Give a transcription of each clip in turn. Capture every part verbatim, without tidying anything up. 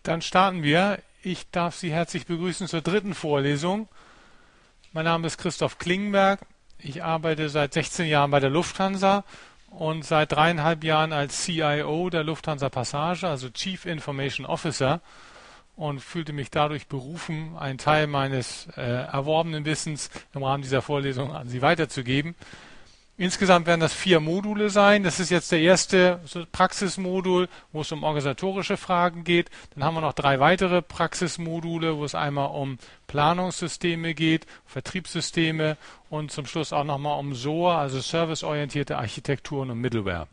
Dann starten wir. Ich darf Sie herzlich begrüßen zur dritten Vorlesung. Mein Name ist Christoph Klingenberg. Ich arbeite seit sechzehn Jahren bei der Lufthansa und seit dreieinhalb Jahren als C I O der Lufthansa Passage, also Chief Information Officer, und fühlte mich dadurch berufen, einen Teil meines äh, erworbenen Wissens im Rahmen dieser Vorlesung an Sie weiterzugeben. Insgesamt werden das vier Module sein. Das ist jetzt der erste Praxismodul, wo es um organisatorische Fragen geht. Dann haben wir noch drei weitere Praxismodule, wo es einmal um Planungssysteme geht, Vertriebssysteme und zum Schluss auch nochmal um S O A, also serviceorientierte Architekturen und Middleware.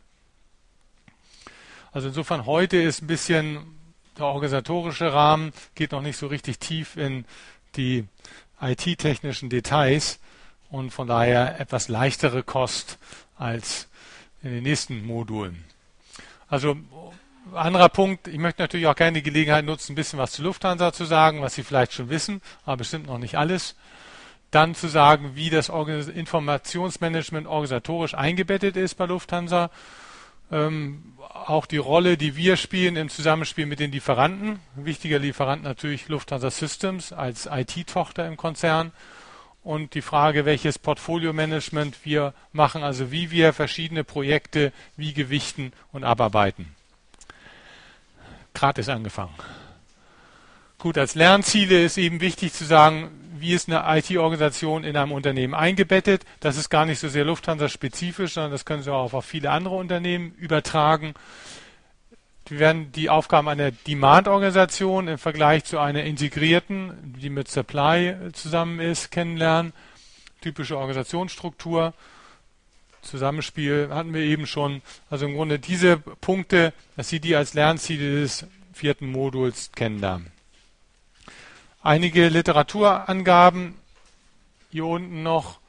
Also insofern heute ist ein bisschen der organisatorische Rahmen, geht noch nicht so richtig tief in die I T-technischen Details. Und von daher etwas leichtere Kost als in den nächsten Modulen. Also anderer Punkt, ich möchte natürlich auch gerne die Gelegenheit nutzen, ein bisschen was zu Lufthansa zu sagen, was Sie vielleicht schon wissen, aber bestimmt noch nicht alles. Dann zu sagen, wie das Informationsmanagement organisatorisch eingebettet ist bei Lufthansa. Ähm, auch die Rolle, die wir spielen im Zusammenspiel mit den Lieferanten. Ein wichtiger Lieferant natürlich Lufthansa Systems als I T-Tochter im Konzern. Und die Frage, welches Portfolio-Management wir machen, also wie wir verschiedene Projekte wie gewichten und abarbeiten. Gerade ist angefangen. Gut, als Lernziele ist eben wichtig zu sagen, wie ist eine I T-Organisation in einem Unternehmen eingebettet. Das ist gar nicht so sehr Lufthansa-spezifisch, sondern das können Sie auch auf viele andere Unternehmen übertragen. Wir werden die Aufgaben einer Demand-Organisation im Vergleich zu einer integrierten, die mit Supply zusammen ist, kennenlernen. Typische Organisationsstruktur, Zusammenspiel hatten wir eben schon. Also im Grunde diese Punkte, dass Sie die als Lernziele des vierten Moduls kennenlernen. Einige Literaturangaben hier unten noch.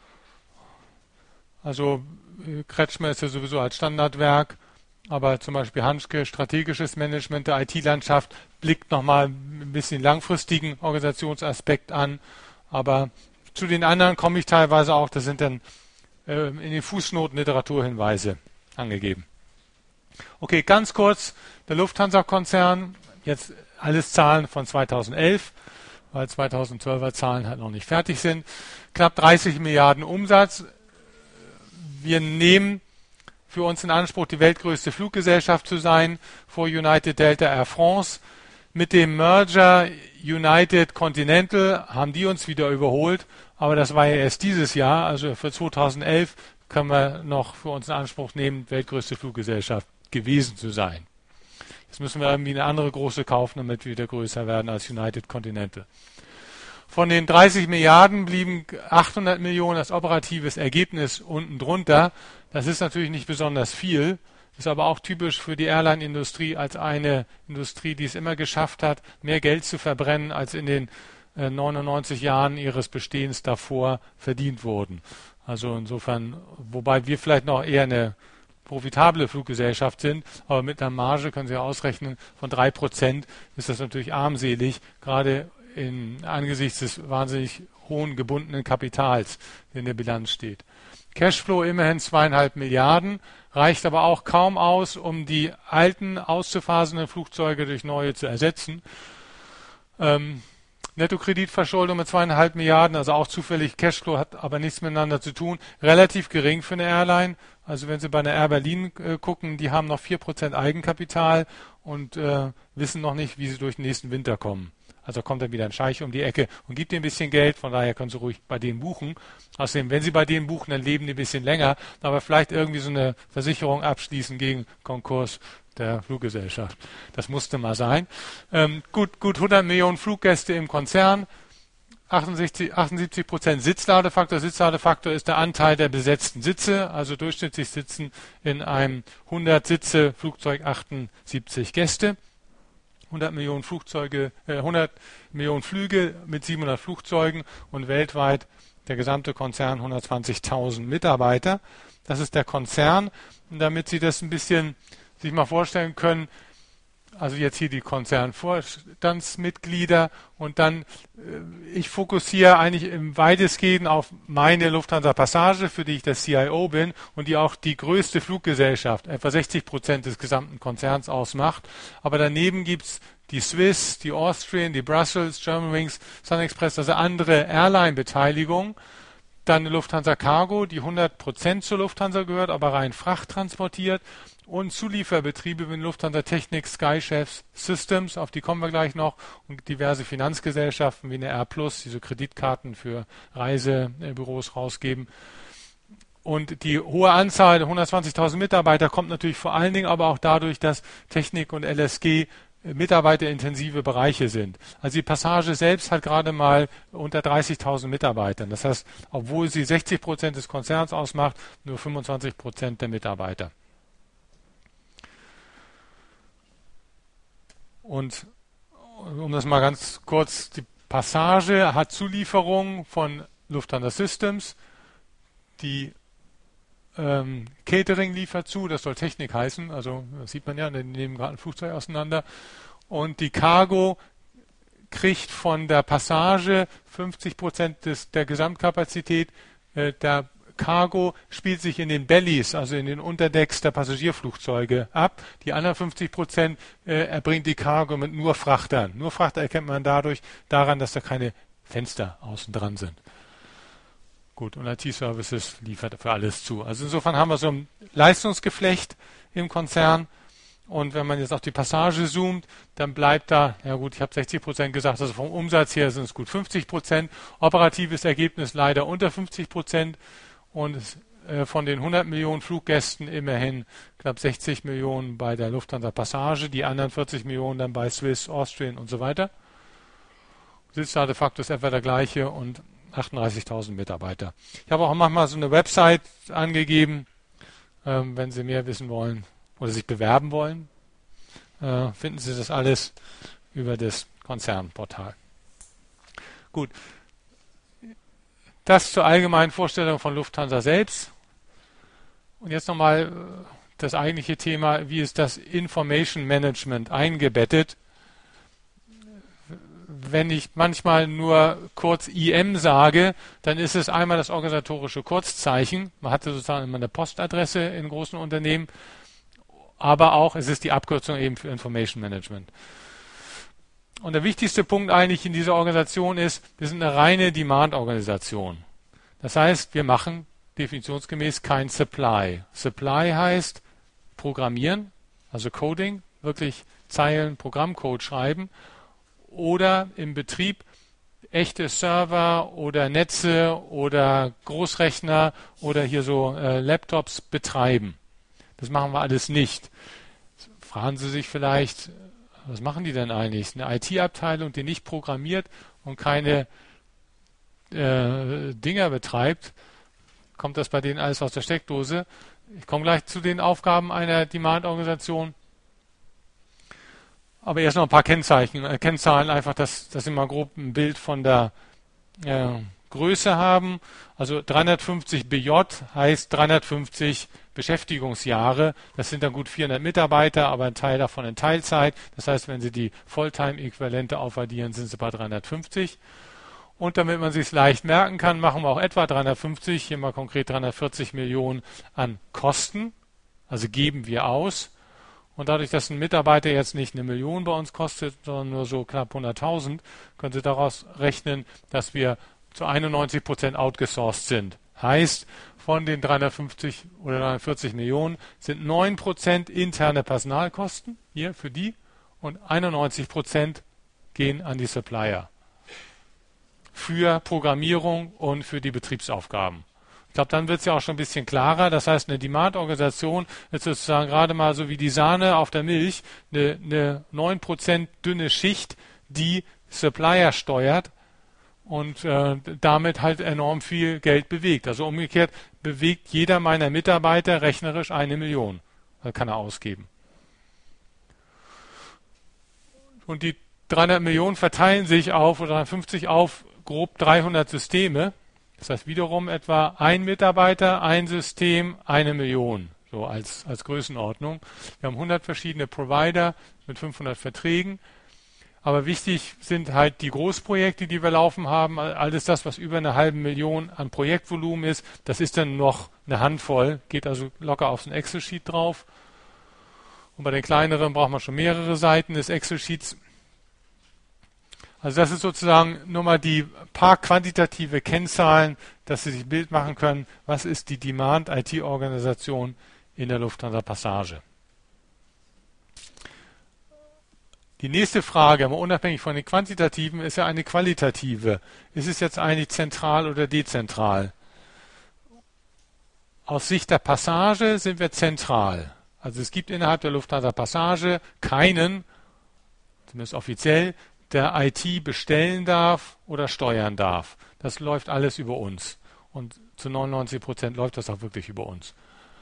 Also Kretschmer ist ja sowieso als Standardwerk. Aber zum Beispiel Hanschke, strategisches Management der I T-Landschaft, blickt nochmal ein bisschen langfristigen Organisationsaspekt an. Aber zu den anderen komme ich teilweise auch, das sind dann äh, in den Fußnoten Literaturhinweise angegeben. Okay, ganz kurz, der Lufthansa-Konzern, jetzt alles Zahlen von zweitausendelf, weil zweitausendzwölfer Zahlen halt noch nicht fertig sind. Knapp dreißig Milliarden Umsatz. Wir nehmen für uns in Anspruch, die weltgrößte Fluggesellschaft zu sein, vor United Delta Air France. Mit dem Merger United Continental haben die uns wieder überholt, aber das war ja erst dieses Jahr, also für zweitausendelf können wir noch für uns in Anspruch nehmen, weltgrößte Fluggesellschaft gewesen zu sein. Jetzt müssen wir irgendwie eine andere große kaufen, damit wir wieder größer werden als United Continental. Von den dreißig Milliarden blieben achthundert Millionen als operatives Ergebnis unten drunter. Das ist natürlich nicht besonders viel, ist aber auch typisch für die Airline-Industrie als eine Industrie, die es immer geschafft hat, mehr Geld zu verbrennen, als in den äh, neunundneunzig Jahren ihres Bestehens davor verdient wurden. Also insofern, wobei wir vielleicht noch eher eine profitable Fluggesellschaft sind, aber mit einer Marge, können Sie ja ausrechnen, von drei Prozent ist das natürlich armselig, gerade in, angesichts des wahnsinnig hohen gebundenen Kapitals, der in der Bilanz steht. Cashflow immerhin zweieinhalb Milliarden, reicht aber auch kaum aus, um die alten auszuphasenden Flugzeuge durch neue zu ersetzen. Ähm, Nettokreditverschuldung mit zweieinhalb Milliarden, also auch zufällig Cashflow, hat aber nichts miteinander zu tun. Relativ gering für eine Airline. Also wenn Sie bei einer Air Berlin äh, gucken, die haben noch vier Prozent Eigenkapital und äh, wissen noch nicht, wie sie durch den nächsten Winter kommen. Also kommt dann wieder ein Scheich um die Ecke und gibt ihnen ein bisschen Geld, von daher können Sie ruhig bei denen buchen. Außerdem, wenn Sie bei denen buchen, dann leben die ein bisschen länger, aber vielleicht irgendwie so eine Versicherung abschließen gegen Konkurs der Fluggesellschaft. Das musste mal sein. Ähm, gut, gut hundert Millionen Fluggäste im Konzern, achtundsiebzig, achtundsiebzig Prozent Sitzladefaktor. Sitzladefaktor ist der Anteil der besetzten Sitze, also durchschnittlich sitzen in einem hundert Sitze Flugzeug achtundsiebzig Gäste. hundert Millionen Flugzeuge, äh, hundert Millionen Flüge mit siebenhundert Flugzeugen und weltweit der gesamte Konzern hundertzwanzigtausend Mitarbeiter. Das ist der Konzern. Und damit Sie das ein bisschen sich mal vorstellen können, also jetzt hier die Konzernvorstandsmitglieder und dann, äh, ich fokussiere eigentlich im weitestgehend auf meine Lufthansa Passage, für die ich der C I O bin und die auch die größte Fluggesellschaft, etwa sechzig Prozent des gesamten Konzerns ausmacht. Aber daneben gibt's die Swiss, die Austrian, die Brussels, Germanwings, SunExpress, also andere Airline-Beteiligungen. Dann eine Lufthansa Cargo, die hundert Prozent zur Lufthansa gehört, aber rein Fracht transportiert. Und Zulieferbetriebe wie Lufthansa Technik, Sky Chefs, Systems, auf die kommen wir gleich noch, und diverse Finanzgesellschaften wie eine R Plus, die so Kreditkarten für Reisebüros rausgeben. Und die hohe Anzahl der hundertzwanzigtausend Mitarbeiter kommt natürlich vor allen Dingen aber auch dadurch, dass Technik und L S G mitarbeiterintensive Bereiche sind. Also die Passage selbst hat gerade mal unter dreißigtausend Mitarbeitern. Das heißt, obwohl sie sechzig Prozent des Konzerns ausmacht, nur fünfundzwanzig Prozent der Mitarbeiter. Und um das mal ganz kurz, die Passage hat Zulieferungen von Lufthansa Systems, die ähm, Catering liefert zu, das soll Technik heißen, also das sieht man ja, die nehmen gerade ein Flugzeug auseinander. Und die Cargo kriegt von der Passage fünfzig Prozent des, der Gesamtkapazität. Äh, der Cargo spielt sich in den Bellies, also in den Unterdecks der Passagierflugzeuge ab. Die anderen fünfzig Prozent äh, erbringt die Cargo mit nur Frachtern. Nur Frachter erkennt man dadurch daran, dass da keine Fenster außen dran sind. Gut, und I T-Services liefert für alles zu. Also insofern haben wir so ein Leistungsgeflecht im Konzern. Und wenn man jetzt auf die Passage zoomt, dann bleibt da, ja gut, ich habe sechzig Prozent gesagt, also vom Umsatz her sind es gut fünfzig Prozent. Operatives Ergebnis leider unter fünfzig Prozent. Und äh, von den hundert Millionen Fluggästen immerhin knapp sechzig Millionen bei der Lufthansa Passage, die anderen vierzig Millionen dann bei Swiss, Austrian und so weiter. Sitznahme de facto ist etwa der gleiche und achtunddreißigtausend Mitarbeiter. Ich habe auch manchmal so eine Website angegeben, ähm, wenn Sie mehr wissen wollen oder sich bewerben wollen, äh, finden Sie das alles über das Konzernportal. Gut. Das zur allgemeinen Vorstellung von Lufthansa selbst. Und jetzt nochmal das eigentliche Thema, wie ist das Information Management eingebettet? Wenn ich manchmal nur kurz I M sage, dann ist es einmal das organisatorische Kurzzeichen. Man hatte sozusagen immer eine Postadresse in großen Unternehmen, aber auch es ist die Abkürzung eben für Information Management. Und der wichtigste Punkt eigentlich in dieser Organisation ist, wir sind eine reine Demand-Organisation. Das heißt, wir machen definitionsgemäß kein Supply. Supply heißt Programmieren, also Coding, wirklich Zeilen Programmcode schreiben oder im Betrieb echte Server oder Netze oder Großrechner oder hier so äh, Laptops betreiben. Das machen wir alles nicht. Fragen Sie sich vielleicht, was machen die denn eigentlich? Eine I T-Abteilung, die nicht programmiert und keine äh, Dinger betreibt, kommt das bei denen alles aus der Steckdose? Ich komme gleich zu den Aufgaben einer Demand-Organisation. Aber erst noch ein paar Kennzeichen, äh, Kennzahlen, einfach, dass, dass Sie mal grob ein Bild von der äh, Größe haben. Also dreihundertfünfzig B J heißt dreihundertfünfzig Beschäftigungsjahre. Das sind dann gut vierhundert Mitarbeiter, aber ein Teil davon in Teilzeit. Das heißt, wenn Sie die Fulltime-Äquivalente aufaddieren, sind Sie bei dreihundertfünfzig. Und damit man sich es leicht merken kann, machen wir auch etwa dreihundertfünfzig, hier mal konkret dreihundertvierzig Millionen an Kosten. Also geben wir aus. Und dadurch, dass ein Mitarbeiter jetzt nicht eine Million bei uns kostet, sondern nur so knapp hunderttausend, können Sie daraus rechnen, dass wir zu einundneunzig Prozent outgesourced sind. Heißt, von den dreihundertfünfzig oder dreihundertvierzig Millionen sind neun Prozent interne Personalkosten, hier für die, und einundneunzig Prozent gehen an die Supplier. Für Programmierung und für die Betriebsaufgaben. Ich glaube, dann wird es ja auch schon ein bisschen klarer. Das heißt, eine Demand-Organisation ist sozusagen gerade mal so wie die Sahne auf der Milch, eine, eine neun Prozent dünne Schicht, die Supplier steuert und äh, damit halt enorm viel Geld bewegt. Also umgekehrt bewegt jeder meiner Mitarbeiter rechnerisch eine Million. Das kann er ausgeben. Und die dreihundert Millionen verteilen sich auf, oder dreihundertfünfzig auf grob dreihundert Systeme. Das heißt wiederum etwa ein Mitarbeiter, ein System, eine Million. so als, als Größenordnung. Wir haben hundert verschiedene Provider mit fünfhundert Verträgen. Aber wichtig sind halt die Großprojekte, die wir laufen haben. Alles das, was über eine halbe Million an Projektvolumen ist, das ist dann noch eine Handvoll, geht also locker auf so ein Excel-Sheet drauf. Und bei den kleineren braucht man schon mehrere Seiten des Excel-Sheets. Also das ist sozusagen nur mal die paar quantitative Kennzahlen, dass Sie sich ein Bild machen können, was ist die Demand-I T-Organisation in der Lufthansa Passage. Die nächste Frage, aber unabhängig von den quantitativen, ist ja eine qualitative. Ist es jetzt eigentlich zentral oder dezentral? Aus Sicht der Passage sind wir zentral. Also es gibt innerhalb der Lufthansa Passage keinen, zumindest offiziell, der I T bestellen darf oder steuern darf. Das läuft alles über uns. Und zu neunundneunzig Prozent läuft das auch wirklich über uns.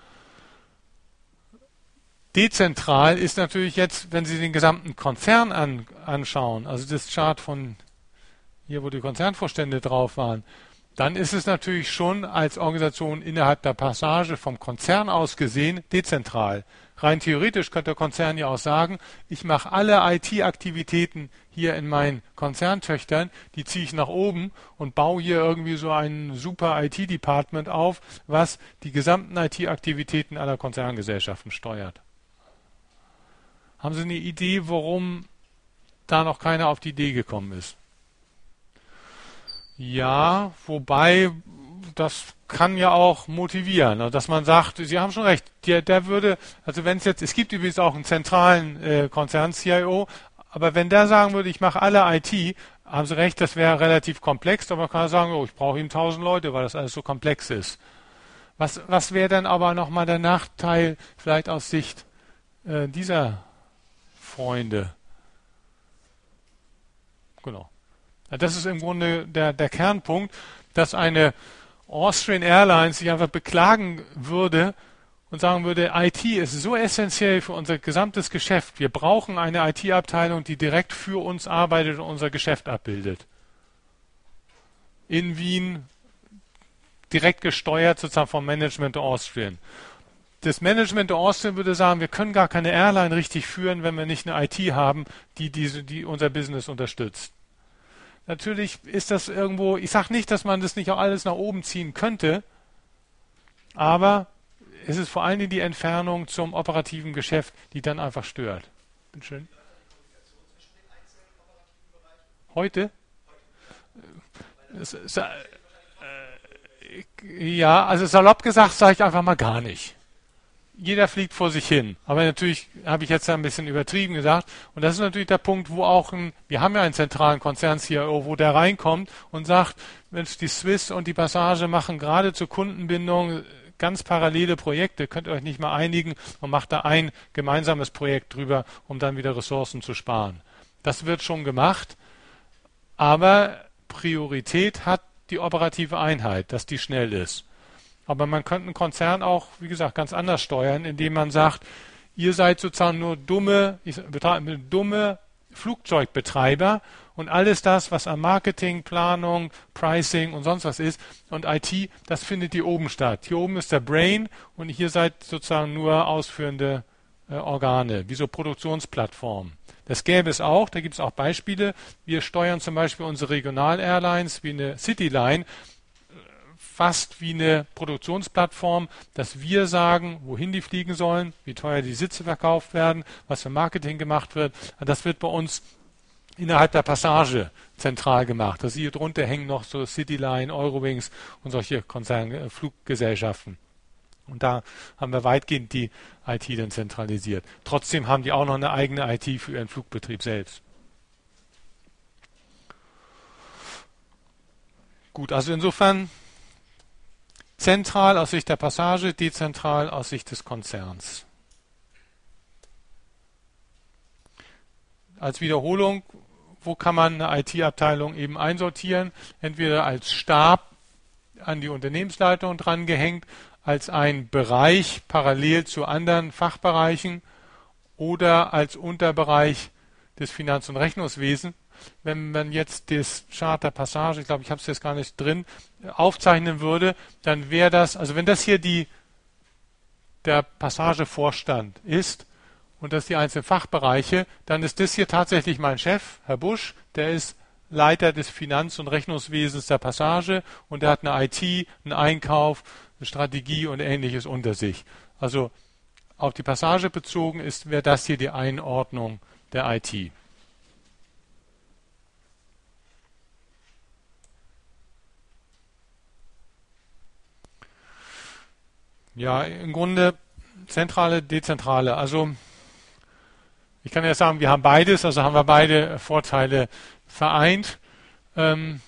Dezentral ist natürlich jetzt, wenn Sie den gesamten Konzern an, anschauen, also das Chart von hier, wo die Konzernvorstände drauf waren, dann ist es natürlich schon als Organisation innerhalb der Passage vom Konzern aus gesehen dezentral. Rein theoretisch könnte der Konzern ja auch sagen, ich mache alle I T-Aktivitäten hier in meinen Konzerntöchtern, die ziehe ich nach oben und baue hier irgendwie so ein super I T-Department auf, was die gesamten I T-Aktivitäten aller Konzerngesellschaften steuert. Haben Sie eine Idee, warum da noch keiner auf die Idee gekommen ist? Ja, wobei das kann ja auch motivieren, dass man sagt, Sie haben schon recht, der, der würde, also wenn es jetzt, es gibt übrigens auch einen zentralen äh, Konzern-C I O, aber wenn der sagen würde, ich mache alle I T, haben Sie recht, das wäre relativ komplex, aber man kann sagen, oh, ich brauche eben tausend Leute, weil das alles so komplex ist. Was, was wäre dann aber nochmal der Nachteil, vielleicht aus Sicht äh, dieser Freunde? Genau. Das ist im Grunde der, der Kernpunkt, dass eine Austrian Airlines sich einfach beklagen würde und sagen würde, I T ist so essentiell für unser gesamtes Geschäft. Wir brauchen eine I T-Abteilung, die direkt für uns arbeitet und unser Geschäft abbildet. In Wien direkt gesteuert sozusagen vom Management der Austrian. Das Management der Austrian würde sagen, wir können gar keine Airline richtig führen, wenn wir nicht eine I T haben, die, diese, die unser Business unterstützt. Natürlich ist das irgendwo, ich sage nicht, dass man das nicht auch alles nach oben ziehen könnte, aber es ist vor allen Dingen die Entfernung zum operativen Geschäft, die dann einfach stört. Bitte schön. Heute? Es, es, äh, ja, also salopp gesagt sage ich einfach mal gar nicht. Jeder fliegt vor sich hin. Aber natürlich habe ich jetzt ein bisschen übertrieben gesagt. Und das ist natürlich der Punkt, wo auch ein, wir haben ja einen zentralen Konzern-C I O, wo der reinkommt und sagt, Mensch, die Swiss und die Passage machen gerade zur Kundenbindung ganz parallele Projekte. Könnt ihr euch nicht mal einigen und macht da ein gemeinsames Projekt drüber, um dann wieder Ressourcen zu sparen. Das wird schon gemacht. Aber Priorität hat die operative Einheit, dass die schnell ist. Aber man könnte einen Konzern auch, wie gesagt, ganz anders steuern, indem man sagt, ihr seid sozusagen nur dumme, ich betreibe dumme Flugzeugbetreiber und alles das, was am Marketing, Planung, Pricing und sonst was ist und I T, das findet hier oben statt. Hier oben ist der Brain und hier seid sozusagen nur ausführende äh, Organe, wie so Produktionsplattformen. Das gäbe es auch, da gibt es auch Beispiele. Wir steuern zum Beispiel unsere Regional-Airlines wie eine Cityline, fast wie eine Produktionsplattform, dass wir sagen, wohin die fliegen sollen, wie teuer die Sitze verkauft werden, was für Marketing gemacht wird. Das wird bei uns innerhalb der Passage zentral gemacht. Also hier drunter hängen noch so Cityline, Eurowings und solche Konzernfluggesellschaften. Und da haben wir weitgehend die I T dann zentralisiert. Trotzdem haben die auch noch eine eigene I T für ihren Flugbetrieb selbst. Gut, also insofern zentral aus Sicht der Passage, dezentral aus Sicht des Konzerns. Als Wiederholung, wo kann man eine I T-Abteilung eben einsortieren? Entweder als Stab an die Unternehmensleitung drangehängt, als ein Bereich parallel zu anderen Fachbereichen oder als Unterbereich des Finanz- und Rechnungswesens. Wenn man jetzt das Chart der Passage, ich glaube, ich habe es jetzt gar nicht drin, aufzeichnen würde, dann wäre das, also wenn das hier die, der Passagevorstand ist und das die einzelnen Fachbereiche, dann ist das hier tatsächlich mein Chef, Herr Busch, der ist Leiter des Finanz- und Rechnungswesens der Passage und der hat eine I T, einen Einkauf, eine Strategie und Ähnliches unter sich. Also auf die Passage bezogen ist, wäre das hier die Einordnung der I T. Ja, im Grunde zentrale, dezentrale. Also ich kann ja sagen, wir haben beides, also haben wir beide Vorteile vereint. Ähm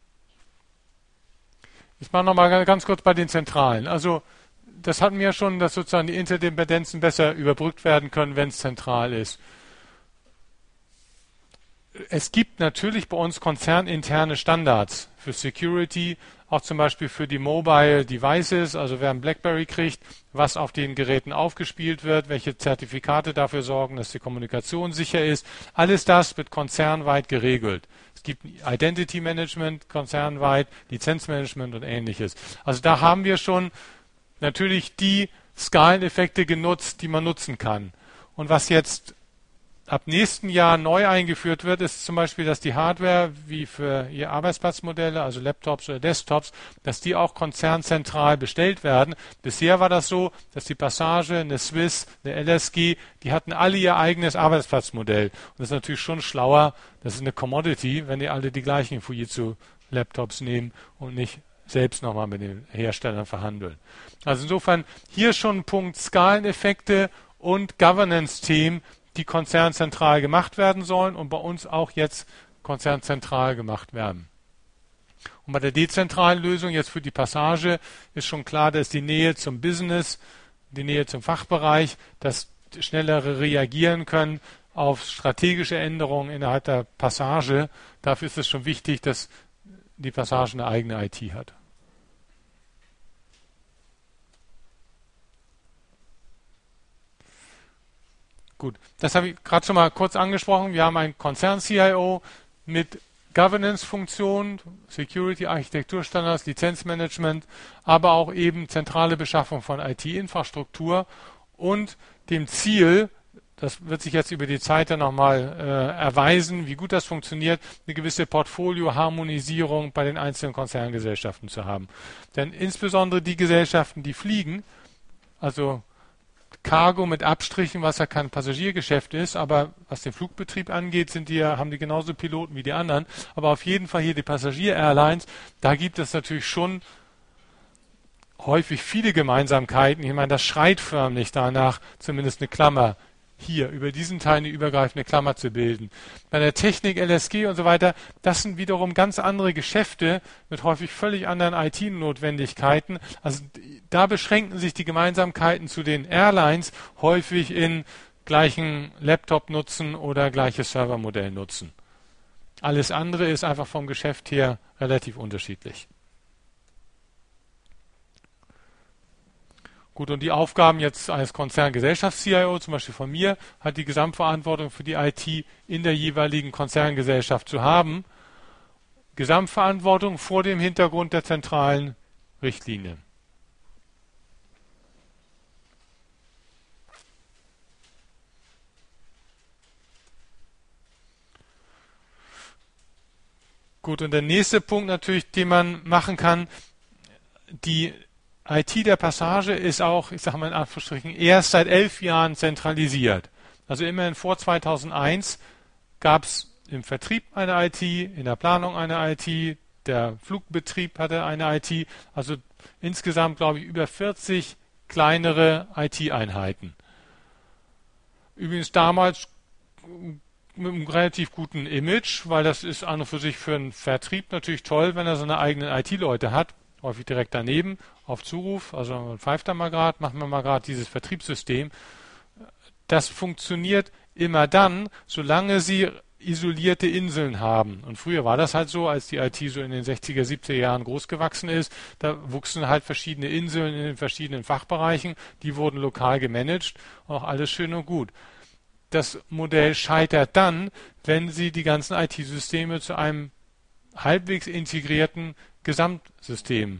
ich mache nochmal ganz kurz bei den Zentralen. Also das hatten wir ja schon, dass sozusagen die Interdependenzen besser überbrückt werden können, wenn es zentral ist. Es gibt natürlich bei uns konzerninterne Standards für Security, auch zum Beispiel für die Mobile Devices, also wer ein BlackBerry kriegt, was auf den Geräten aufgespielt wird, welche Zertifikate dafür sorgen, dass die Kommunikation sicher ist. Alles das wird konzernweit geregelt. Es gibt Identity Management konzernweit, Lizenzmanagement und Ähnliches. Also da haben wir schon natürlich die Skaleneffekte genutzt, die man nutzen kann. Und was jetzt ab nächsten Jahr neu eingeführt wird, ist zum Beispiel, dass die Hardware wie für Ihr Arbeitsplatzmodelle, also Laptops oder Desktops, dass die auch konzernzentral bestellt werden. Bisher war das so, dass die Passage, eine Swiss, eine L S G, die hatten alle ihr eigenes Arbeitsplatzmodell. Und das ist natürlich schon schlauer, das ist eine Commodity, wenn die alle die gleichen Fujitsu-Laptops nehmen und nicht selbst nochmal mit den Herstellern verhandeln. Also insofern hier schon ein Punkt Skaleneffekte und Governance-Themen, die konzernzentral gemacht werden sollen und bei uns auch jetzt konzernzentral gemacht werden. Und bei der dezentralen Lösung jetzt für die Passage ist schon klar, dass die Nähe zum Business, die Nähe zum Fachbereich, das schnellere Reagieren können auf strategische Änderungen innerhalb der Passage. Dafür ist es schon wichtig, dass die Passage eine eigene I T hat. Gut, das habe ich gerade schon mal kurz angesprochen. Wir haben einen Konzern-C I O mit Governance-Funktionen, Security, Architekturstandards, Lizenzmanagement, aber auch eben zentrale Beschaffung von I T-Infrastruktur und dem Ziel, das wird sich jetzt über die Zeit dann nochmal äh, erweisen, wie gut das funktioniert, eine gewisse Portfolio-Harmonisierung bei den einzelnen Konzerngesellschaften zu haben. Denn insbesondere die Gesellschaften, die fliegen, also Cargo mit Abstrichen, was ja kein Passagiergeschäft ist, aber was den Flugbetrieb angeht, sind die ja, haben die genauso Piloten wie die anderen. Aber auf jeden Fall hier die Passagier-Airlines, da gibt es natürlich schon häufig viele Gemeinsamkeiten. Ich meine, das schreit förmlich danach, zumindest eine Klammer hier über diesen Teil eine übergreifende Klammer zu bilden. Bei der Technik, L S G und so weiter, das sind wiederum ganz andere Geschäfte mit häufig völlig anderen I T-Notwendigkeiten. Also da beschränken sich die Gemeinsamkeiten zu den Airlines häufig in gleichen Laptop nutzen oder gleiches Servermodell nutzen. Alles andere ist einfach vom Geschäft her relativ unterschiedlich. Gut, und die Aufgaben jetzt als Konzerngesellschafts-C I O, zum Beispiel von mir, hat die Gesamtverantwortung für die I T in der jeweiligen Konzerngesellschaft zu haben. Gesamtverantwortung vor dem Hintergrund der zentralen Richtlinien. Gut, und der nächste Punkt natürlich, den man machen kann, die I T der Passage ist auch, ich sage mal in Anführungsstrichen, erst seit elf Jahren zentralisiert. Also immerhin vor zweitausendeins gab es im Vertrieb eine I T, in der Planung eine I T, der Flugbetrieb hatte eine I T, also insgesamt glaube ich über vierzig kleinere I T-Einheiten. Übrigens damals mit einem relativ guten Image, weil das ist an und für sich für einen Vertrieb natürlich toll, wenn er seine eigenen I T-Leute hat. Häufig direkt daneben, auf Zuruf, also man pfeift da mal gerade, machen wir mal gerade dieses Vertriebssystem. Das funktioniert immer dann, solange Sie isolierte Inseln haben. Und früher war das halt so, als die I T so in den sechziger, siebziger Jahren groß gewachsen ist, da wuchsen halt verschiedene Inseln in den verschiedenen Fachbereichen, die wurden lokal gemanagt, auch alles schön und gut. Das Modell scheitert dann, wenn Sie die ganzen I T-Systeme zu einem halbwegs integrierten Gesamtsystem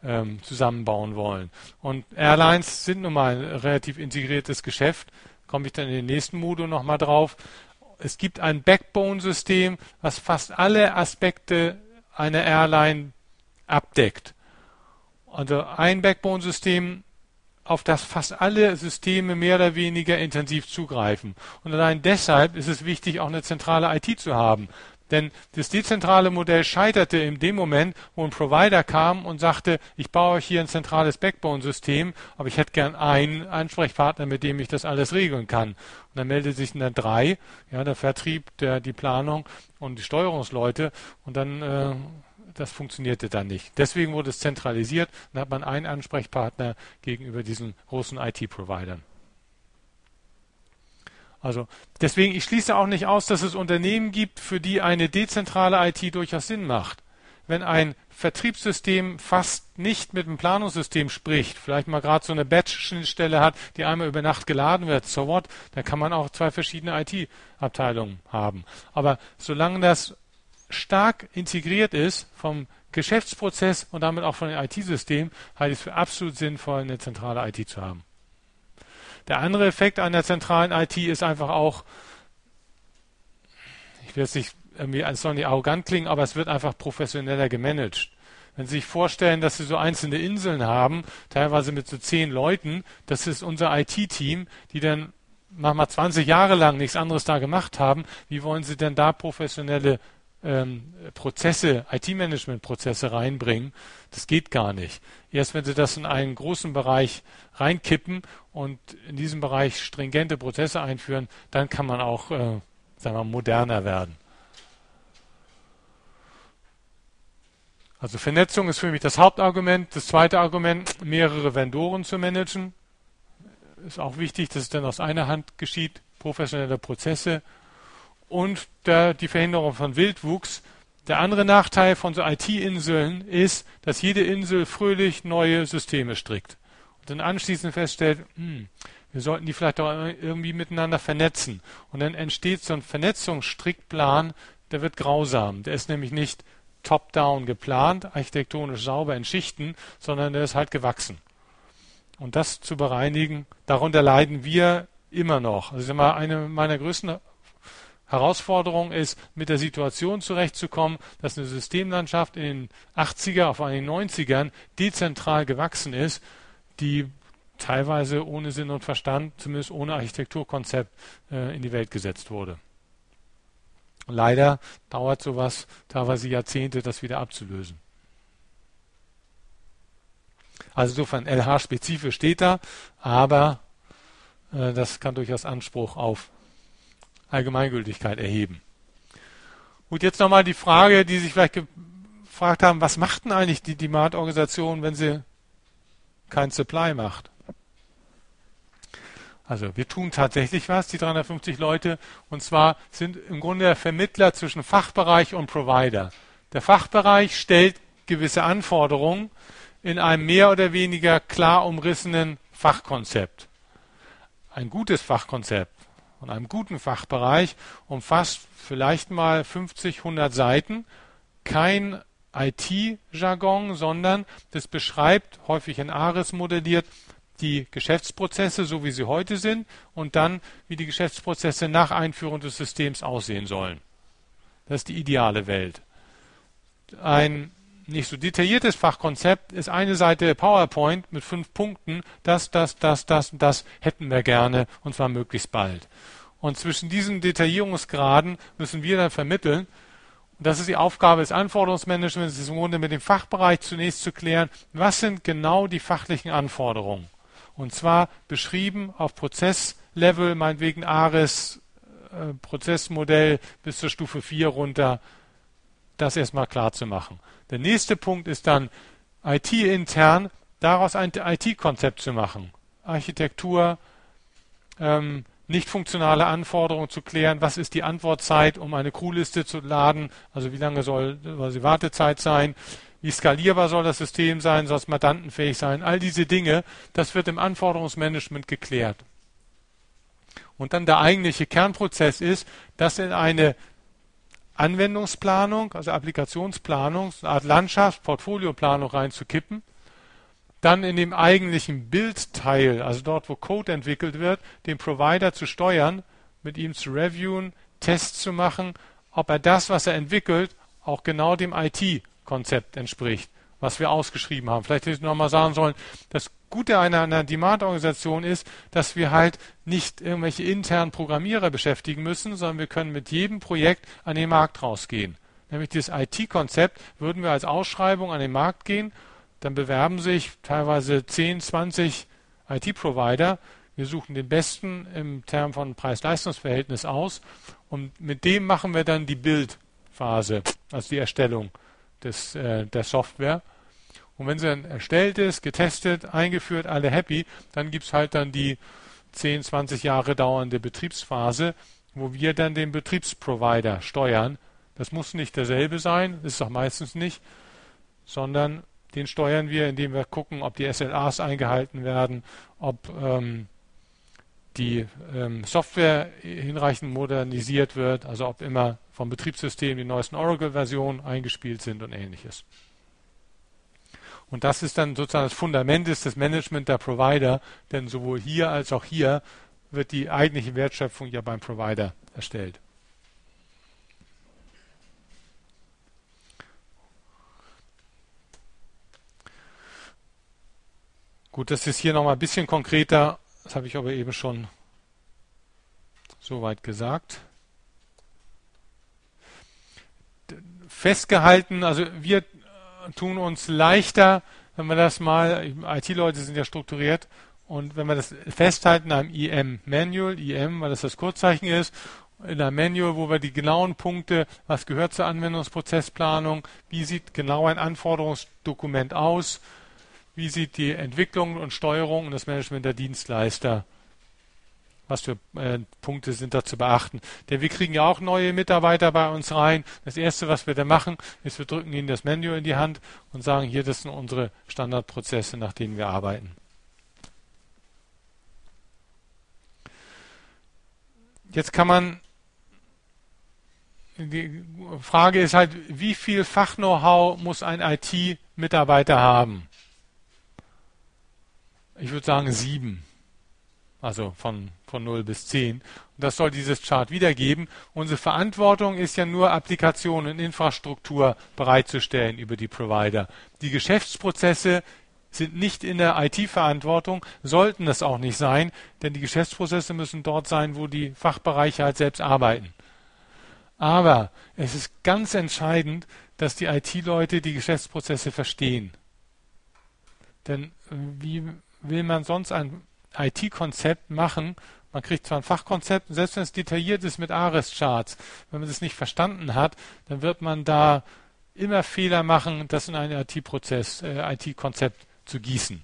ähm, zusammenbauen wollen. Und Airlines sind nun mal ein relativ integriertes Geschäft. Komme ich dann in den nächsten Modul nochmal drauf. Es gibt ein Backbone-System, was fast alle Aspekte einer Airline abdeckt. Also ein Backbone-System, auf das fast alle Systeme mehr oder weniger intensiv zugreifen. Und allein deshalb ist es wichtig, auch eine zentrale I T zu haben. Denn das dezentrale Modell scheiterte in dem Moment, wo ein Provider kam und sagte, ich baue euch hier ein zentrales Backbone-System, aber ich hätte gern einen Ansprechpartner, mit dem ich das alles regeln kann. Und dann meldet sich dann drei, ja, der Vertrieb, der, die Planung und die Steuerungsleute, und dann äh, das funktionierte dann nicht. Deswegen wurde es zentralisiert, dann hat man einen Ansprechpartner gegenüber diesen großen I T-Providern. Also deswegen, ich schließe auch nicht aus, dass es Unternehmen gibt, für die eine dezentrale I T durchaus Sinn macht. Wenn ein Vertriebssystem fast nicht mit dem Planungssystem spricht, vielleicht mal gerade so eine Batch-Schnittstelle hat, die einmal über Nacht geladen wird, so what, dann kann man auch zwei verschiedene I T-Abteilungen haben. Aber solange das stark integriert ist vom Geschäftsprozess und damit auch von den I T-Systemen, halte ich es für absolut sinnvoll, eine zentrale I T zu haben. Der andere Effekt einer zentralen I T ist einfach auch, ich will jetzt nicht irgendwie, es soll nicht arrogant klingen, aber es wird einfach professioneller gemanagt. Wenn Sie sich vorstellen, dass Sie so einzelne Inseln haben, teilweise mit so zehn Leuten, das ist unser I T-Team, die dann manchmal zwanzig Jahre lang nichts anderes da gemacht haben, wie wollen Sie denn da professionelle ähm, Prozesse, I T-Management-Prozesse reinbringen? Das geht gar nicht. Erst wenn Sie das in einen großen Bereich reinkippen und in diesem Bereich stringente Prozesse einführen, dann kann man auch äh, sagen wir, moderner werden. Also Vernetzung ist für mich das Hauptargument. Das zweite Argument, mehrere Vendoren zu managen. Ist auch wichtig, dass es dann aus einer Hand geschieht, professionelle Prozesse. Und der, die Verhinderung von Wildwuchs. Der andere Nachteil von so I T-Inseln ist, dass jede Insel fröhlich neue Systeme strickt. Und dann anschließend feststellt, hm, wir sollten die vielleicht auch irgendwie miteinander vernetzen. Und dann entsteht so ein Vernetzungsstrickplan, der wird grausam. Der ist nämlich nicht top-down geplant, architektonisch sauber in Schichten, sondern der ist halt gewachsen. Und das zu bereinigen, darunter leiden wir immer noch. Also mal eine meiner größten Herausforderungen ist, mit der Situation zurechtzukommen, dass eine Systemlandschaft in den achtziger, auf den neunzigern dezentral gewachsen ist, die teilweise ohne Sinn und Verstand, zumindest ohne Architekturkonzept, äh, in die Welt gesetzt wurde. Leider dauert sowas teilweise Jahrzehnte, das wieder abzulösen. Also insofern L H-spezifisch steht da, aber äh, das kann durchaus Anspruch auf Allgemeingültigkeit erheben. Gut, jetzt nochmal die Frage, die sich vielleicht gefragt haben, was macht denn eigentlich die Demand-Organisation, wenn sie kein Supply macht? Also wir tun tatsächlich was, die dreihundertfünfzig Leute, und zwar sind im Grunde der Vermittler zwischen Fachbereich und Provider. Der Fachbereich stellt gewisse Anforderungen in einem mehr oder weniger klar umrissenen Fachkonzept. Ein gutes Fachkonzept von einem guten Fachbereich umfasst vielleicht mal fünfzig, hundert Seiten, kein I T-Jargon, sondern das beschreibt, häufig in ARIS modelliert, die Geschäftsprozesse, so wie sie heute sind, und dann, wie die Geschäftsprozesse nach Einführung des Systems aussehen sollen. Das ist die ideale Welt. Ein nicht so detailliertes Fachkonzept ist eine Seite PowerPoint mit fünf Punkten. Das, das, das, das und das hätten wir gerne, und zwar möglichst bald. Und zwischen diesen Detaillierungsgraden müssen wir dann vermitteln. Und das ist die Aufgabe des Anforderungsmanagements, ist im Grunde mit dem Fachbereich zunächst zu klären, was sind genau die fachlichen Anforderungen. Und zwar beschrieben auf Prozesslevel, meinetwegen ARIS, äh, Prozessmodell bis zur Stufe vier runter, das erstmal klar zu machen. Der nächste Punkt ist dann I T-intern, daraus ein I T-Konzept zu machen. Architektur, ähm, nicht funktionale Anforderungen zu klären, was ist die Antwortzeit, um eine Crewliste zu laden, also wie lange soll, soll die Wartezeit sein, wie skalierbar soll das System sein, soll es mandantenfähig sein, all diese Dinge, das wird im Anforderungsmanagement geklärt. Und dann der eigentliche Kernprozess ist, das in eine Anwendungsplanung, also Applikationsplanung, eine Art Landschaft, Portfolioplanung reinzukippen dann in dem eigentlichen Build-Teil, also dort, wo Code entwickelt wird, den Provider zu steuern, mit ihm zu reviewen, Tests zu machen, ob er das, was er entwickelt, auch genau dem I T-Konzept entspricht, was wir ausgeschrieben haben. Vielleicht hätte ich noch mal sagen sollen, das Gute einer, einer Demand-Organisation ist, dass wir halt nicht irgendwelche internen Programmierer beschäftigen müssen, sondern wir können mit jedem Projekt an den Markt rausgehen. Nämlich dieses I T-Konzept würden wir als Ausschreibung an den Markt gehen, dann bewerben sich teilweise zehn, zwanzig I T-Provider. Wir suchen den besten im Term von Preis-Leistungs-Verhältnis aus und mit dem machen wir dann die Build-Phase, also die Erstellung des, äh, der Software. Und wenn sie dann erstellt ist, getestet, eingeführt, alle happy, dann gibt es halt dann die zehn, zwanzig Jahre dauernde Betriebsphase, wo wir dann den Betriebsprovider steuern. Das muss nicht derselbe sein, ist es auch meistens nicht, sondern den steuern wir, indem wir gucken, ob die S L As eingehalten werden, ob ähm, die ähm, Software hinreichend modernisiert wird, also ob immer vom Betriebssystem die neuesten Oracle-Versionen eingespielt sind und ähnliches. Und das ist dann sozusagen das Fundament ist das Management der Provider, denn sowohl hier als auch hier wird die eigentliche Wertschöpfung ja beim Provider erstellt. Gut, das ist hier nochmal ein bisschen konkreter, das habe ich aber eben schon soweit gesagt. Festgehalten, also wir tun uns leichter, wenn wir das mal, I T-Leute sind ja strukturiert, und wenn wir das festhalten am I M-Manual, I M, weil das das Kurzzeichen ist, in einem Manual, wo wir die genauen Punkte, was gehört zur Anwendungsprozessplanung, wie sieht genau ein Anforderungsdokument aus, wie sieht die Entwicklung und Steuerung und das Management der Dienstleister, was für äh, Punkte sind da zu beachten. Denn wir kriegen ja auch neue Mitarbeiter bei uns rein. Das Erste, was wir da machen, ist, wir drücken ihnen das Manual in die Hand und sagen, hier, das sind unsere Standardprozesse, nach denen wir arbeiten. Jetzt kann man, die Frage ist halt, wie viel Fach-Know-how muss ein I T-Mitarbeiter haben? Ich würde sagen sieben. Also von, von null bis zehn. Und das soll dieses Chart wiedergeben. Unsere Verantwortung ist ja nur, Applikationen und Infrastruktur bereitzustellen über die Provider. Die Geschäftsprozesse sind nicht in der I T-Verantwortung, sollten es auch nicht sein, denn die Geschäftsprozesse müssen dort sein, wo die Fachbereiche halt selbst arbeiten. Aber es ist ganz entscheidend, dass die I T-Leute die Geschäftsprozesse verstehen. Denn wie will man sonst ein I T-Konzept machen? Man kriegt zwar ein Fachkonzept, selbst wenn es detailliert ist mit Ares-Charts, wenn man das nicht verstanden hat, dann wird man da immer Fehler machen, das in einen I T-Prozess, äh, I T-Konzept zu gießen.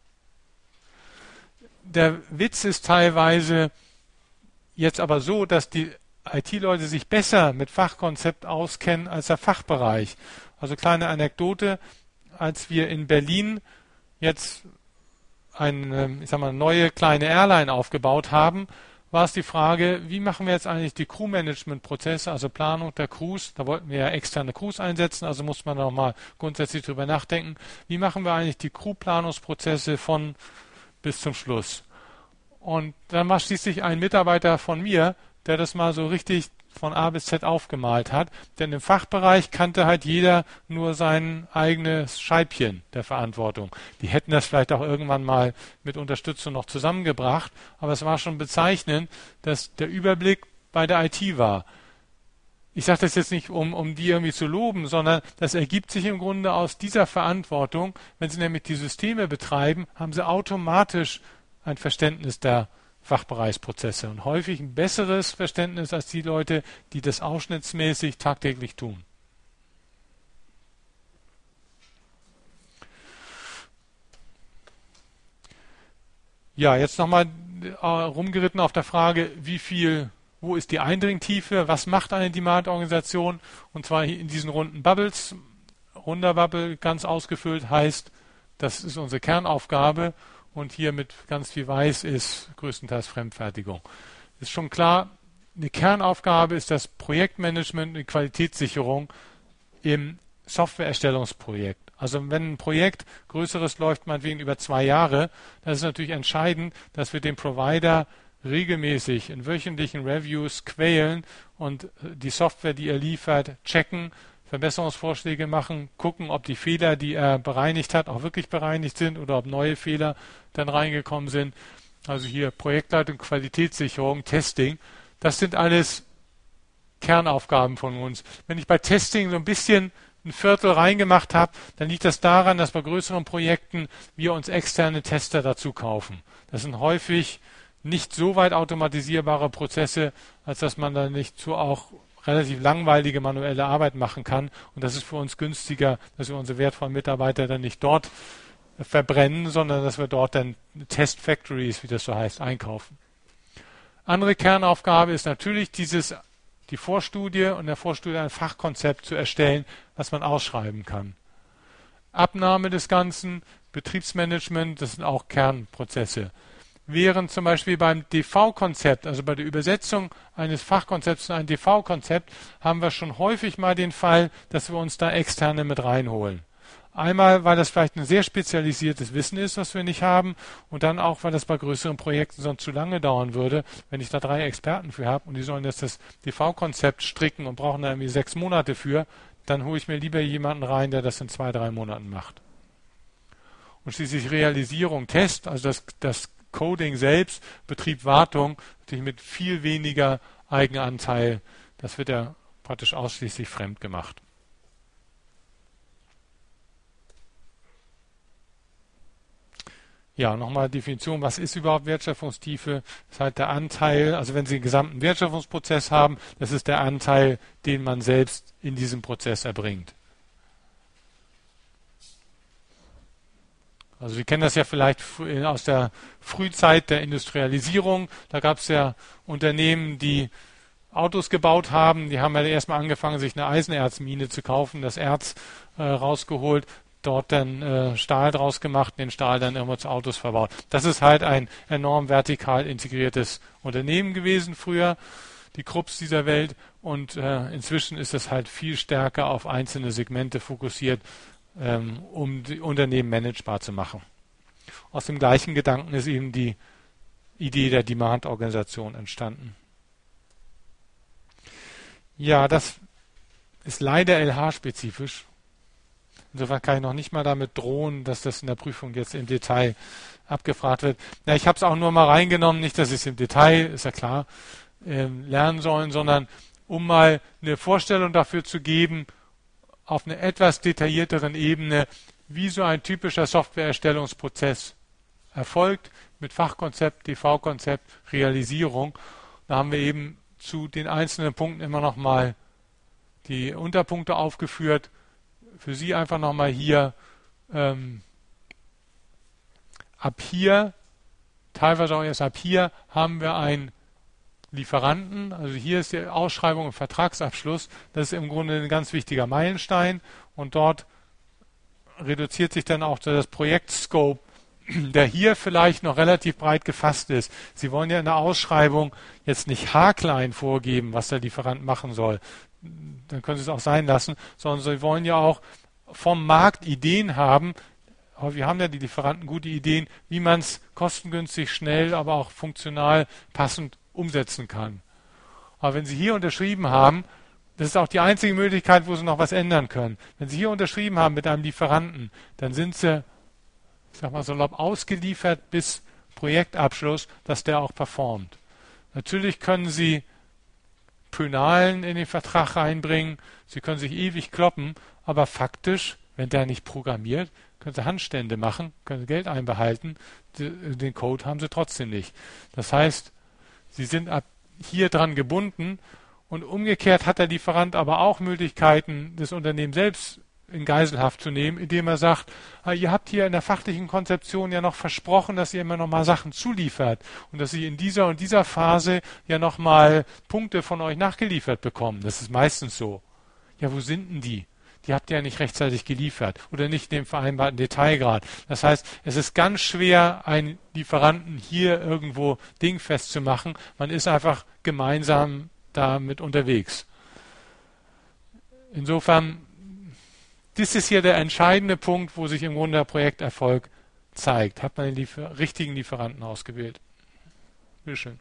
Der Witz ist teilweise jetzt aber so, dass die I T-Leute sich besser mit Fachkonzept auskennen als der Fachbereich. Also kleine Anekdote, als wir in Berlin jetzt eine, ich sag mal, neue kleine Airline aufgebaut haben, war es die Frage, wie machen wir jetzt eigentlich die Crew-Management-Prozesse, also Planung der Crews, da wollten wir ja externe Crews einsetzen, also muss man noch mal grundsätzlich drüber nachdenken, wie machen wir eigentlich die Crew-Planungsprozesse von bis zum Schluss. Und dann war schließlich ein Mitarbeiter von mir, der das mal so richtig von A bis Z aufgemalt hat, denn im Fachbereich kannte halt jeder nur sein eigenes Scheibchen der Verantwortung. Die hätten das vielleicht auch irgendwann mal mit Unterstützung noch zusammengebracht, aber es war schon bezeichnend, dass der Überblick bei der I T war. Ich sage das jetzt nicht, um, um die irgendwie zu loben, sondern das ergibt sich im Grunde aus dieser Verantwortung. Wenn sie nämlich die Systeme betreiben, haben sie automatisch ein Verständnis der Fachbereichsprozesse und häufig ein besseres Verständnis als die Leute, die das ausschnittsmäßig tagtäglich tun. Ja, jetzt nochmal äh, rumgeritten auf der Frage, wie viel, wo ist die Eindringtiefe, was macht eine Demand-Organisation, und zwar in diesen runden Bubbles. Runder Bubble ganz ausgefüllt heißt, das ist unsere Kernaufgabe. Und hier mit ganz viel Weiß ist größtenteils Fremdfertigung. Ist schon klar, eine Kernaufgabe ist das Projektmanagement und Qualitätssicherung im Softwareerstellungsprojekt. Also wenn ein Projekt größeres läuft, meinetwegen über zwei Jahre, dann ist es natürlich entscheidend, dass wir den Provider regelmäßig in wöchentlichen Reviews quälen und die Software, die er liefert, checken, Verbesserungsvorschläge machen, gucken, ob die Fehler, die er bereinigt hat, auch wirklich bereinigt sind oder ob neue Fehler dann reingekommen sind. Also hier Projektleitung, Qualitätssicherung, Testing, das sind alles Kernaufgaben von uns. Wenn ich bei Testing so ein bisschen ein Viertel reingemacht habe, dann liegt das daran, dass bei größeren Projekten wir uns externe Tester dazu kaufen. Das sind häufig nicht so weit automatisierbare Prozesse, als dass man da nicht so auch relativ langweilige manuelle Arbeit machen kann. Und das ist für uns günstiger, dass wir unsere wertvollen Mitarbeiter dann nicht dort verbrennen, sondern dass wir dort dann Test Factories, wie das so heißt, einkaufen. Andere Kernaufgabe ist natürlich dieses die Vorstudie und in der Vorstudie ein Fachkonzept zu erstellen, was man ausschreiben kann. Abnahme des Ganzen, Betriebsmanagement, das sind auch Kernprozesse. Während zum Beispiel beim D V-Konzept, also bei der Übersetzung eines Fachkonzepts in ein D V-Konzept, haben wir schon häufig mal den Fall, dass wir uns da Externe mit reinholen. Einmal, weil das vielleicht ein sehr spezialisiertes Wissen ist, was wir nicht haben, und dann auch, weil das bei größeren Projekten sonst zu lange dauern würde, wenn ich da drei Experten für habe und die sollen jetzt das D V-Konzept stricken und brauchen da irgendwie sechs Monate für, dann hole ich mir lieber jemanden rein, der das in zwei, drei Monaten macht. Und schließlich Realisierung, Test, also das, das Coding selbst, Betrieb, Wartung, natürlich mit viel weniger Eigenanteil, das wird ja praktisch ausschließlich fremd gemacht. Ja, nochmal Definition, was ist überhaupt Wertschöpfungstiefe? Das ist halt der Anteil, also wenn Sie den gesamten Wertschöpfungsprozess haben, das ist der Anteil, den man selbst in diesem Prozess erbringt. Also Sie kennen das ja vielleicht aus der Frühzeit der Industrialisierung. Da gab es ja Unternehmen, die Autos gebaut haben. Die haben ja erstmal angefangen, sich eine Eisenerzmine zu kaufen, das Erz äh, rausgeholt, dort dann äh, Stahl draus gemacht, den Stahl dann irgendwo zu Autos verbaut. Das ist halt ein enorm vertikal integriertes Unternehmen gewesen früher, die Krupps dieser Welt, und äh, inzwischen ist es halt viel stärker auf einzelne Segmente fokussiert, ähm, um die Unternehmen managebar zu machen. Aus dem gleichen Gedanken ist eben die Idee der Demand-Organisation entstanden. Ja, das ist leider L H-spezifisch. Insofern kann ich noch nicht mal damit drohen, dass das in der Prüfung jetzt im Detail abgefragt wird. Ja, ich habe es auch nur mal reingenommen, nicht, dass ich es im Detail, ist ja klar, äh, lernen sollen, sondern um mal eine Vorstellung dafür zu geben, auf einer etwas detaillierteren Ebene, wie so ein typischer Softwareerstellungsprozess erfolgt, mit Fachkonzept, D V-Konzept, Realisierung. Da haben wir eben zu den einzelnen Punkten immer noch mal die Unterpunkte aufgeführt. Für Sie einfach nochmal hier, ähm, ab hier, teilweise auch erst ab hier, haben wir einen Lieferanten. Also hier ist die Ausschreibung und Vertragsabschluss. Das ist im Grunde ein ganz wichtiger Meilenstein. Und dort reduziert sich dann auch das Projektscope, der hier vielleicht noch relativ breit gefasst ist. Sie wollen ja in der Ausschreibung jetzt nicht haarklein vorgeben, was der Lieferant machen soll. Dann können Sie es auch sein lassen, sondern Sie wollen ja auch vom Markt Ideen haben. Wir haben ja die Lieferanten gute Ideen, wie man es kostengünstig, schnell, aber auch funktional passend umsetzen kann. Aber wenn Sie hier unterschrieben haben, das ist auch die einzige Möglichkeit, wo Sie noch was ändern können. Wenn Sie hier unterschrieben haben mit einem Lieferanten, dann sind Sie, ich sag mal salopp, ausgeliefert bis Projektabschluss, dass der auch performt. Natürlich können Sie Pönalen in den Vertrag reinbringen, Sie können sich ewig kloppen, aber faktisch, wenn der nicht programmiert, können Sie Handstände machen, können Sie Geld einbehalten, den Code haben Sie trotzdem nicht. Das heißt, Sie sind ab hier dran gebunden, und umgekehrt hat der Lieferant aber auch Möglichkeiten, das Unternehmen selbst in Geiselhaft zu nehmen, indem er sagt, ah, ihr habt hier in der fachlichen Konzeption ja noch versprochen, dass ihr immer noch mal Sachen zuliefert und dass sie in dieser und dieser Phase ja noch mal Punkte von euch nachgeliefert bekommen. Das ist meistens so. Ja, wo sind denn die? Die habt ihr ja nicht rechtzeitig geliefert oder nicht in dem vereinbarten Detailgrad. Das heißt, es ist ganz schwer, einen Lieferanten hier irgendwo dingfest zu machen. Man ist einfach gemeinsam damit unterwegs. Insofern das ist hier der entscheidende Punkt, wo sich im Grunde der Projekterfolg zeigt. Hat man den Liefer- richtigen Lieferanten ausgewählt? Bitteschön.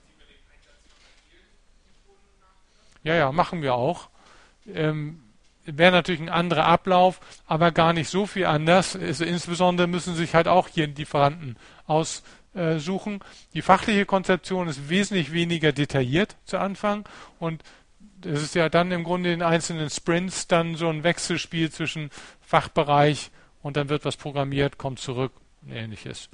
Ja, ja, machen wir auch. Ähm, Wäre natürlich ein anderer Ablauf, aber gar nicht so viel anders. Also insbesondere müssen sich halt auch hier Lieferanten aussuchen. Die fachliche Konzeption ist wesentlich weniger detailliert zu Anfang und es ist ja dann im Grunde in einzelnen Sprints dann so ein Wechselspiel zwischen Fachbereich und dann wird was programmiert, kommt zurück und ähnliches.